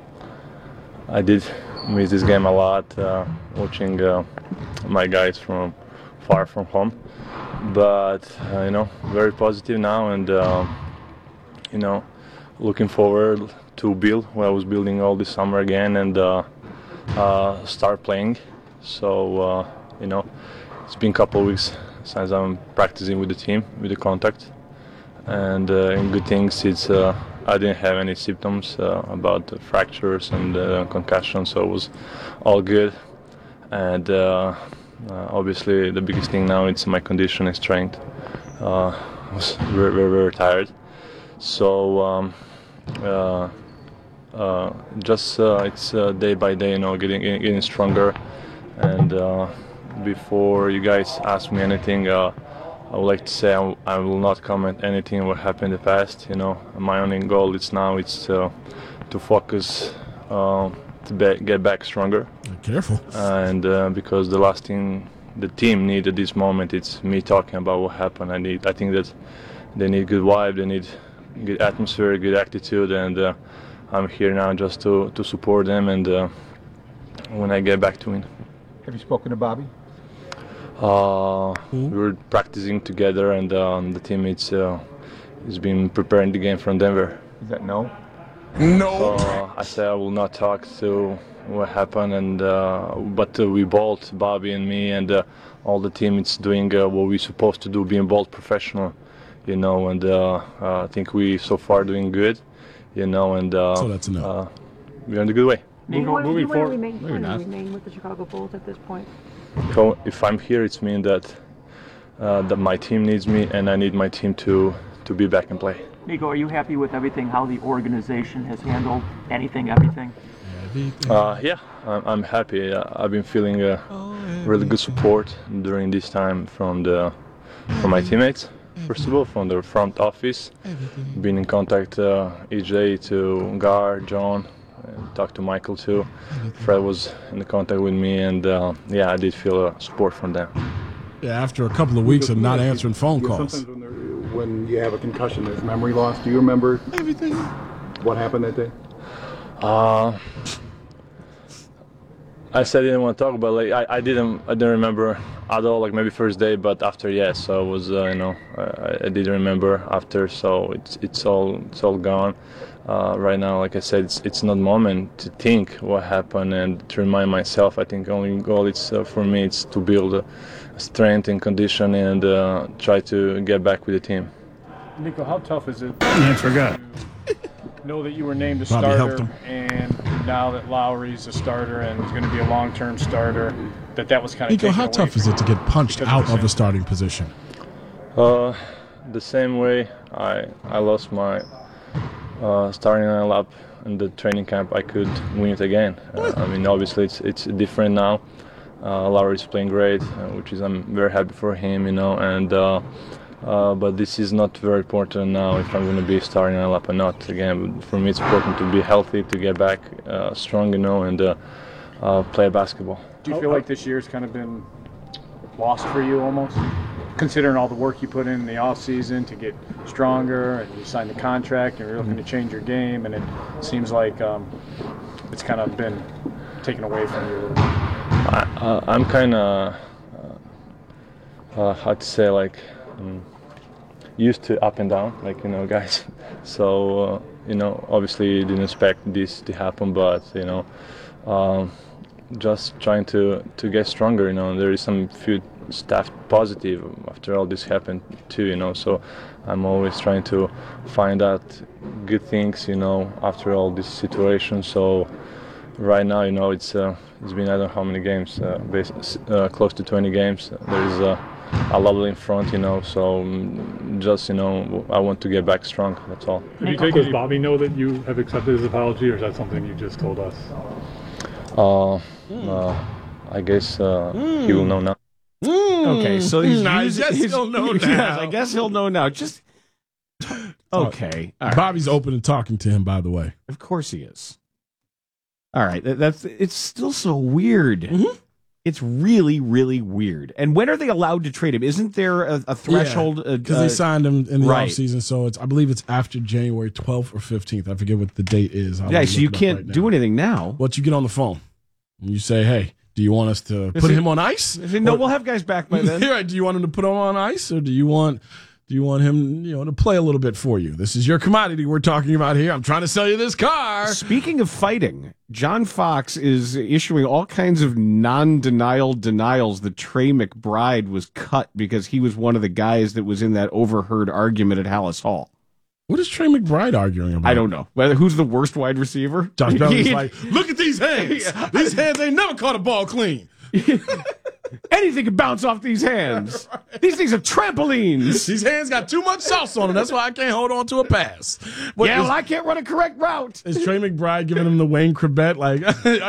[SPEAKER 5] I did miss this game a lot, uh, watching uh, my guys from far from home, but uh, you know very positive now, and uh, you know looking forward to build what I was building all this summer again, and uh, uh, start playing. So uh, you know it's been a couple of weeks since I'm practicing with the team, with the contact, and uh, in good things, it's uh, I didn't have any symptoms uh, about the fractures and uh, concussion, so it was all good. And uh, uh, obviously, the biggest thing now is my condition and strength. Uh, I was very, very, very tired. So um, uh, uh, just uh, it's uh, day by day, you know, getting getting stronger. And uh, before you guys ask me anything, uh, I would like to say I, I will not comment anything what happened in the past. You know, my only goal is now it's uh, to focus uh, to be, get back stronger.
[SPEAKER 4] Careful.
[SPEAKER 5] And uh, because the last thing the team need at this moment, it's me talking about what happened. I need. I think that they need good vibe. They need good atmosphere, good attitude, and uh, I'm here now just to to support them. And uh, when I get back to win.
[SPEAKER 2] Have you spoken to Bobby?
[SPEAKER 5] Uh, we were practicing together, and um, the teammates uh, has been preparing the game from Denver.
[SPEAKER 2] Is that no?
[SPEAKER 4] No.
[SPEAKER 5] Uh, I said I will not talk to what happened, and uh, but uh, we both, Bobby and me, and uh, all the teammates doing uh, what we're supposed to do, being both professional, you know. And uh, uh, I think we so far doing good, you know. And uh,
[SPEAKER 4] so that's enough.
[SPEAKER 5] Uh, we're in a good way.
[SPEAKER 3] Do you want, do you want to remain,
[SPEAKER 5] No, you're
[SPEAKER 3] want to
[SPEAKER 5] not.
[SPEAKER 3] remain with the Chicago Bulls at this point?
[SPEAKER 5] So if I'm here, it's mean that uh, that my team needs me, and I need my team to to be back and play.
[SPEAKER 3] Nico, are you happy with everything, how the organization has handled anything, everything?
[SPEAKER 5] Uh, yeah, I'm, I'm happy. Uh, I've been feeling uh, really good support during this time from the from my teammates. First of all, from the front office, been in contact uh, each day to Gar, John, and talked to Michael too. Fred was in the contact with me, and uh, yeah, I did feel uh, support from them.
[SPEAKER 4] Yeah, after a couple of weeks of not answering phone
[SPEAKER 2] Yeah,
[SPEAKER 4] calls.
[SPEAKER 2] Sometimes when, there- when you have a concussion, there's memory loss. Do you remember
[SPEAKER 4] everything?
[SPEAKER 2] What happened that day?
[SPEAKER 5] Uh, I said I didn't want to talk about like I, I didn't I didn't remember at all, like maybe first day, but after yes, so I was uh, you know I, I didn't remember after, so it's it's all it's all gone. Uh, right now, like I said, it's it's not moment to think what happened and to remind myself. I think only goal is uh, for me it's to build a strength and condition and uh, try to get back with the team.
[SPEAKER 9] Nico, how tough is it?
[SPEAKER 4] I forgot.
[SPEAKER 9] Know that you were named a
[SPEAKER 4] Bobby helped
[SPEAKER 9] starter, and now that Lowry's a starter and is going to be a long-term starter, that that was kind of
[SPEAKER 4] Nico,
[SPEAKER 9] taken
[SPEAKER 4] how
[SPEAKER 9] away
[SPEAKER 4] tough
[SPEAKER 9] from
[SPEAKER 4] is it to get punched
[SPEAKER 9] because
[SPEAKER 4] out
[SPEAKER 9] of the
[SPEAKER 4] of a starting position?
[SPEAKER 5] Uh, the same way I I lost my uh, starting lineup in the training camp, I could win it again. Uh, I mean, obviously it's it's different now. Uh, Lowry's playing great, uh, which is I'm very happy for him, you know. And uh, uh, but this is not very important now if I'm going to be starting lineup or not. Again, for me it's important to be healthy, to get back uh, strong, you know, and uh, uh, play basketball.
[SPEAKER 9] Do you feel like this year's kind of been lost for you almost? Considering all the work you put in, in the off season to get stronger, and you signed the contract, and you're looking to change your game, and it seems like um, it's kind of been taken away from you a little bit.
[SPEAKER 5] I, uh, I'm kind of, uh, uh, how to say, like, um, used to up and down, like, you know, guys. So, uh, you know, obviously didn't expect this to happen, but, you know, um, just trying to, to get stronger, you know. There is some few staff positive after all this happened too, you know, so I'm always trying to find out good things, you know, after all this situation. So right now, you know, it's uh, it's been I don't know how many games, uh, base, uh, close to twenty games. There's uh, a level in front, you know, so um, just, you know, I want to get back strong, that's all.
[SPEAKER 9] Have you taken, does Bobby know that you have accepted his apology, or is that something you just told us?
[SPEAKER 5] Uh, uh, I guess uh, he will know now.
[SPEAKER 6] Okay, so he's,
[SPEAKER 4] Nah, I
[SPEAKER 6] he's,
[SPEAKER 4] guess
[SPEAKER 6] he's-
[SPEAKER 4] he'll know
[SPEAKER 6] yes,
[SPEAKER 4] now.
[SPEAKER 6] I guess he'll know now. Just okay. All right.
[SPEAKER 4] Bobby's open to talking to him, by the way.
[SPEAKER 6] Of course he is. All right, that, that's it's still so weird.
[SPEAKER 4] Mm-hmm.
[SPEAKER 6] It's really, really weird. And when are they allowed to trade him? Isn't there a, a threshold?
[SPEAKER 4] Because
[SPEAKER 6] uh,
[SPEAKER 4] they signed him in the
[SPEAKER 6] right.
[SPEAKER 4] offseason, so it's I believe it's after January twelfth or fifteenth. I forget what the date is. I'll
[SPEAKER 6] Yeah,
[SPEAKER 4] look
[SPEAKER 6] so you
[SPEAKER 4] it up
[SPEAKER 6] can't
[SPEAKER 4] right now.
[SPEAKER 6] do anything now.
[SPEAKER 4] But you get on the phone and you say, hey, do you want us to
[SPEAKER 6] Is
[SPEAKER 4] put
[SPEAKER 6] it-
[SPEAKER 4] him on ice?
[SPEAKER 6] is it, no,
[SPEAKER 4] Or-
[SPEAKER 6] we'll have guys back by then.
[SPEAKER 4] Right, do you want him to put him on ice, or do you want do you want him, you know, to play a little bit for you? This is your commodity we're talking about here. I'm trying to sell you this car.
[SPEAKER 6] Speaking of fighting, John Fox is issuing all kinds of non-denial denials that Trey McBride was cut because he was one of the guys that was in that overheard argument at Hallis Hall.
[SPEAKER 4] What is Trey McBride arguing about?
[SPEAKER 6] I don't know. Whether who's the worst wide receiver?
[SPEAKER 4] Josh Belling's like, look at these hands. Yeah. These hands ain't never caught a ball clean.
[SPEAKER 6] Anything can bounce off these hands. Right. These things are trampolines.
[SPEAKER 4] These hands got too much sauce on them. That's why I can't hold on to a pass.
[SPEAKER 6] What, yeah, is, well, I can't run a correct route.
[SPEAKER 4] Is Trey McBride giving him the Wayne Corbett? Like,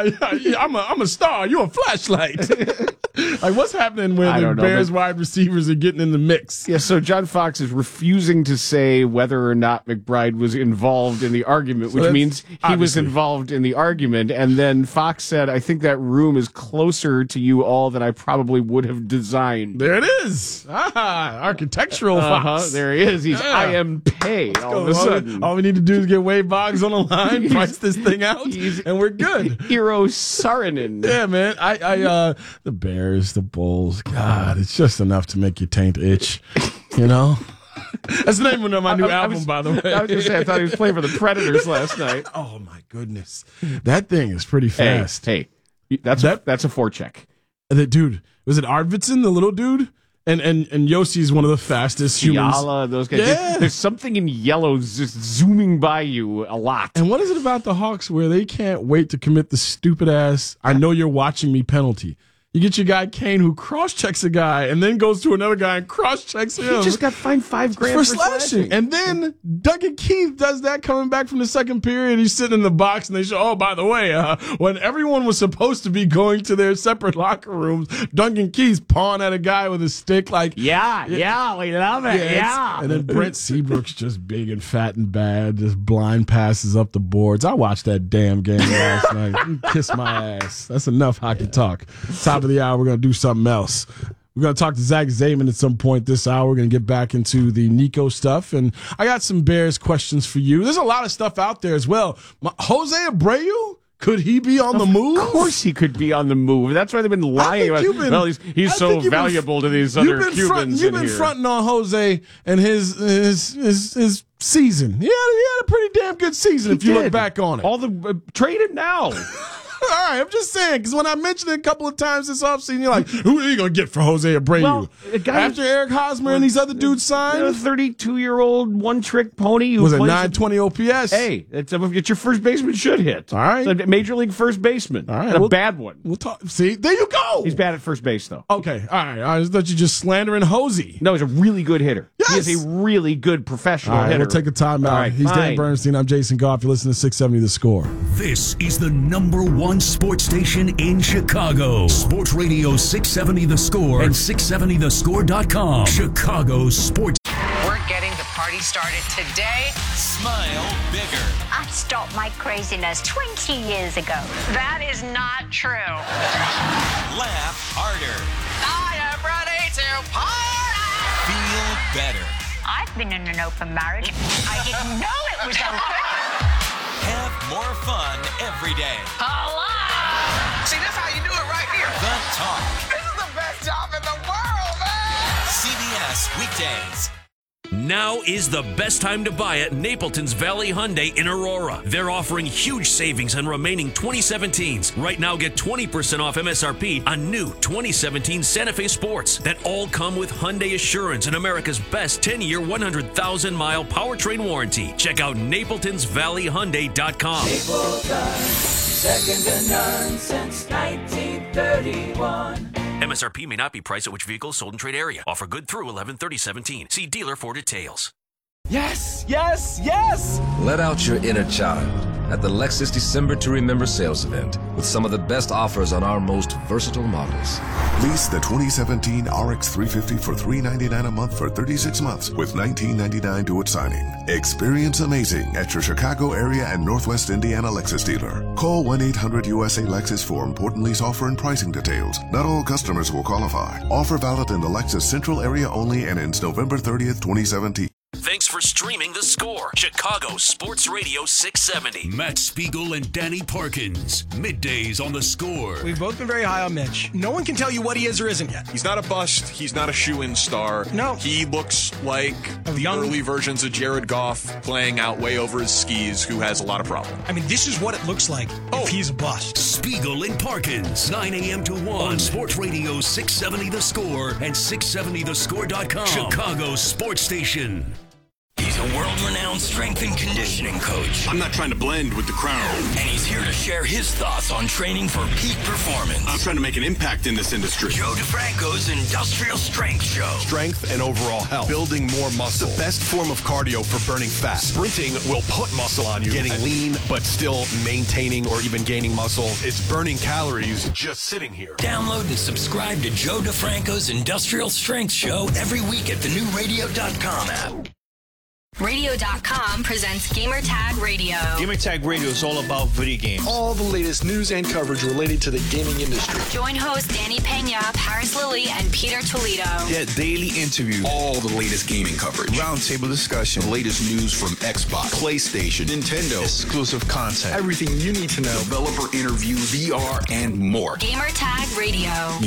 [SPEAKER 4] I'm a, I'm a star. You a flashlight. Like, what's happening when the know, Bears but, wide receivers are getting in the mix?
[SPEAKER 6] Yeah, so John Fox is refusing to say whether or not McBride was involved in the argument, which so means he obviously. was involved in the argument. And then Fox said, I think that room is closer to you all than I probably would have designed.
[SPEAKER 4] There it is. Ah, architectural uh-huh, Fox.
[SPEAKER 6] There he is. He's yeah. I am pay all of a sudden.
[SPEAKER 4] All we need to do is get Wade Boggs on the line, price this thing out, and we're good.
[SPEAKER 6] Hero Saarinen.
[SPEAKER 4] Yeah, man. I, I, uh, the Bears, the Bulls. God, it's just enough to make your taint itch. You know? That's the name of my new I, I album,
[SPEAKER 6] was,
[SPEAKER 4] by the way.
[SPEAKER 6] I was going to say, I thought he was playing for the Predators last night.
[SPEAKER 4] Oh, my goodness. That thing is pretty fast.
[SPEAKER 6] Hey, hey that's, that, a, that's a forecheck.
[SPEAKER 4] The dude, was it Arvidsson, the little dude? And and and Yossi's one of the fastest humans.
[SPEAKER 6] Fiala, those guys.
[SPEAKER 4] Yeah.
[SPEAKER 6] There's something in yellow just zooming by you a lot.
[SPEAKER 4] And what is it about the Hawks where they can't wait to commit the stupid ass, I know you're watching me penalty? You get your guy Kane who cross-checks a guy and then goes to another guy and cross-checks him.
[SPEAKER 6] He just got fined five grand for,
[SPEAKER 4] for slashing. slashing. And then Duncan Keith does that coming back from the second period. He's sitting in the box and they show, oh, by the way, uh, when everyone was supposed to be going to their separate locker rooms, Duncan Keith's pawing at a guy with a stick like,
[SPEAKER 6] yeah, yeah, yeah we love it, yeah. yeah.
[SPEAKER 4] And then Brent Seabrook's just big and fat and bad, just blind passes up the boards. I watched that damn game last night. You kiss my ass. That's enough hockey talk. Top of the hour, we're going to do something else. We're going to talk to Zach Zaman at some point this hour. We're going to get back into the Nico stuff. And I got some Bears questions for you. There's a lot of stuff out there as well. My, Jose Abreu? Could he be on the move?
[SPEAKER 6] Of course he could be on the move. That's why they've been lying about been, well, he's, he's so valuable been, to these other Cubans
[SPEAKER 4] front, You've been
[SPEAKER 6] here.
[SPEAKER 4] fronting on Jose and his his his, his season. He had, he had a pretty damn good season he if you did. look back on it.
[SPEAKER 6] All the uh, trade it now.
[SPEAKER 4] All right, I'm just saying, because when I mentioned it a couple of times this offseason, you're like, who are you going to get for Jose Abreu? Well, After Eric Hosmer and these other dudes signed?
[SPEAKER 6] A thirty-two-year-old one-trick pony. Who
[SPEAKER 4] was it nine twenty O P S?
[SPEAKER 6] Hey, it's, it's your first baseman should hit.
[SPEAKER 4] All right.
[SPEAKER 6] It's a major league first baseman.
[SPEAKER 4] All right.
[SPEAKER 6] And
[SPEAKER 4] we'll,
[SPEAKER 6] a bad one.
[SPEAKER 4] We'll talk. See, there you go.
[SPEAKER 6] He's bad at first base, though.
[SPEAKER 4] Okay, all right. I thought you just slandering Jose.
[SPEAKER 6] No, he's a really good hitter.
[SPEAKER 4] Yes.
[SPEAKER 6] He is a really good professional
[SPEAKER 4] all right,
[SPEAKER 6] hitter.
[SPEAKER 4] We'll take a time out.
[SPEAKER 6] Right,
[SPEAKER 4] He's
[SPEAKER 6] fine.
[SPEAKER 4] Dan Bernstein. I'm Jason Goff. You're listening to six seventy The Score.
[SPEAKER 1] This is the number one sports station in Chicago. Sports Radio six seventy The Score and six seventy the score dot com. Chicago Sports.
[SPEAKER 7] We're getting the party started today.
[SPEAKER 14] Smile bigger.
[SPEAKER 10] I stopped my craziness twenty years ago.
[SPEAKER 7] That is not true.
[SPEAKER 14] Laugh harder.
[SPEAKER 7] I am ready to party.
[SPEAKER 14] Feel better.
[SPEAKER 10] I've been in an open marriage. I didn't know it was open.
[SPEAKER 14] Have more fun every day.
[SPEAKER 7] Hello. See, that's how you do it right here.
[SPEAKER 14] The Talk.
[SPEAKER 7] This is the best job in the world, man.
[SPEAKER 14] C B S Weekdays.
[SPEAKER 24] Now is the best time to buy at Napleton's Valley Hyundai in Aurora. They're offering huge savings on remaining twenty seventeens. Right now, get twenty percent off M S R P on new twenty seventeen Santa Fe Sports that all come with Hyundai Assurance and America's best ten-year, one hundred thousand mile powertrain warranty. Check out Napletons Valley Hyundai dot com.
[SPEAKER 16] Napleton, second to none since nineteen thirty-one.
[SPEAKER 24] M S R P may not be priced at which vehicle is sold in trade area. Offer good through eleven thirty seventeen. See dealer for details.
[SPEAKER 11] Yes, yes, yes!
[SPEAKER 12] Let out your inner child at the Lexus December to Remember sales event with some of the best offers on our most versatile models.
[SPEAKER 17] Lease the twenty seventeen R X three fifty for three hundred ninety-nine dollars a month for thirty-six months with nineteen ninety-nine dollars due at signing. Experience amazing at your Chicago area and Northwest Indiana Lexus dealer. Call one eight hundred U S A Lexus for important lease offer and pricing details. Not all customers will qualify. Offer valid in the Lexus Central area only and ends November thirtieth, twenty seventeen.
[SPEAKER 24] Thanks Thanks for streaming The Score, Chicago Sports Radio six seventy.
[SPEAKER 1] Matt Spiegel and Danny Parkins. Middays on The Score.
[SPEAKER 8] We've both been very high on Mitch. No one can tell you what he is or isn't yet.
[SPEAKER 13] He's not a bust. He's not a shoe-in star.
[SPEAKER 8] No.
[SPEAKER 13] He looks like
[SPEAKER 8] A
[SPEAKER 13] the
[SPEAKER 8] young-
[SPEAKER 13] early versions of Jared Goff playing out way over his skis, who has a lot of problems.
[SPEAKER 8] I mean, this is what it looks like
[SPEAKER 13] Oh.
[SPEAKER 8] if he's a bust.
[SPEAKER 1] Spiegel and Parkins. nine a.m. to one. On Sports Radio six seventy The Score and six seventy the score dot com. Chicago Sports Station.
[SPEAKER 15] He's a world-renowned strength and conditioning coach.
[SPEAKER 23] I'm not trying to blend with the crowd.
[SPEAKER 15] And he's here to share his thoughts on training for peak performance.
[SPEAKER 23] I'm trying to make an impact in this industry.
[SPEAKER 15] Joe DeFranco's Industrial Strength Show.
[SPEAKER 23] Strength and overall health. Building more muscle. The best form of cardio for burning fat. Sprinting will put muscle on you. Getting lean, but still maintaining or even gaining muscle. It's burning calories just sitting here.
[SPEAKER 15] Download and subscribe to Joe DeFranco's Industrial Strength Show every week at the new radio dot com app.
[SPEAKER 25] Radio dot com presents Gamertag Radio.
[SPEAKER 26] Gamertag Radio is all about video games.
[SPEAKER 27] All the latest news and coverage related to the gaming industry.
[SPEAKER 25] Join hosts Danny Pena, Paris Lilly, and Peter Toledo.
[SPEAKER 26] Get daily interviews.
[SPEAKER 27] All the latest gaming coverage.
[SPEAKER 26] Roundtable discussion.
[SPEAKER 27] The latest news from Xbox, PlayStation, Nintendo.
[SPEAKER 26] Exclusive content.
[SPEAKER 27] Everything you need to know. Developer interviews, V R, and more.
[SPEAKER 25] Gamertag Radio.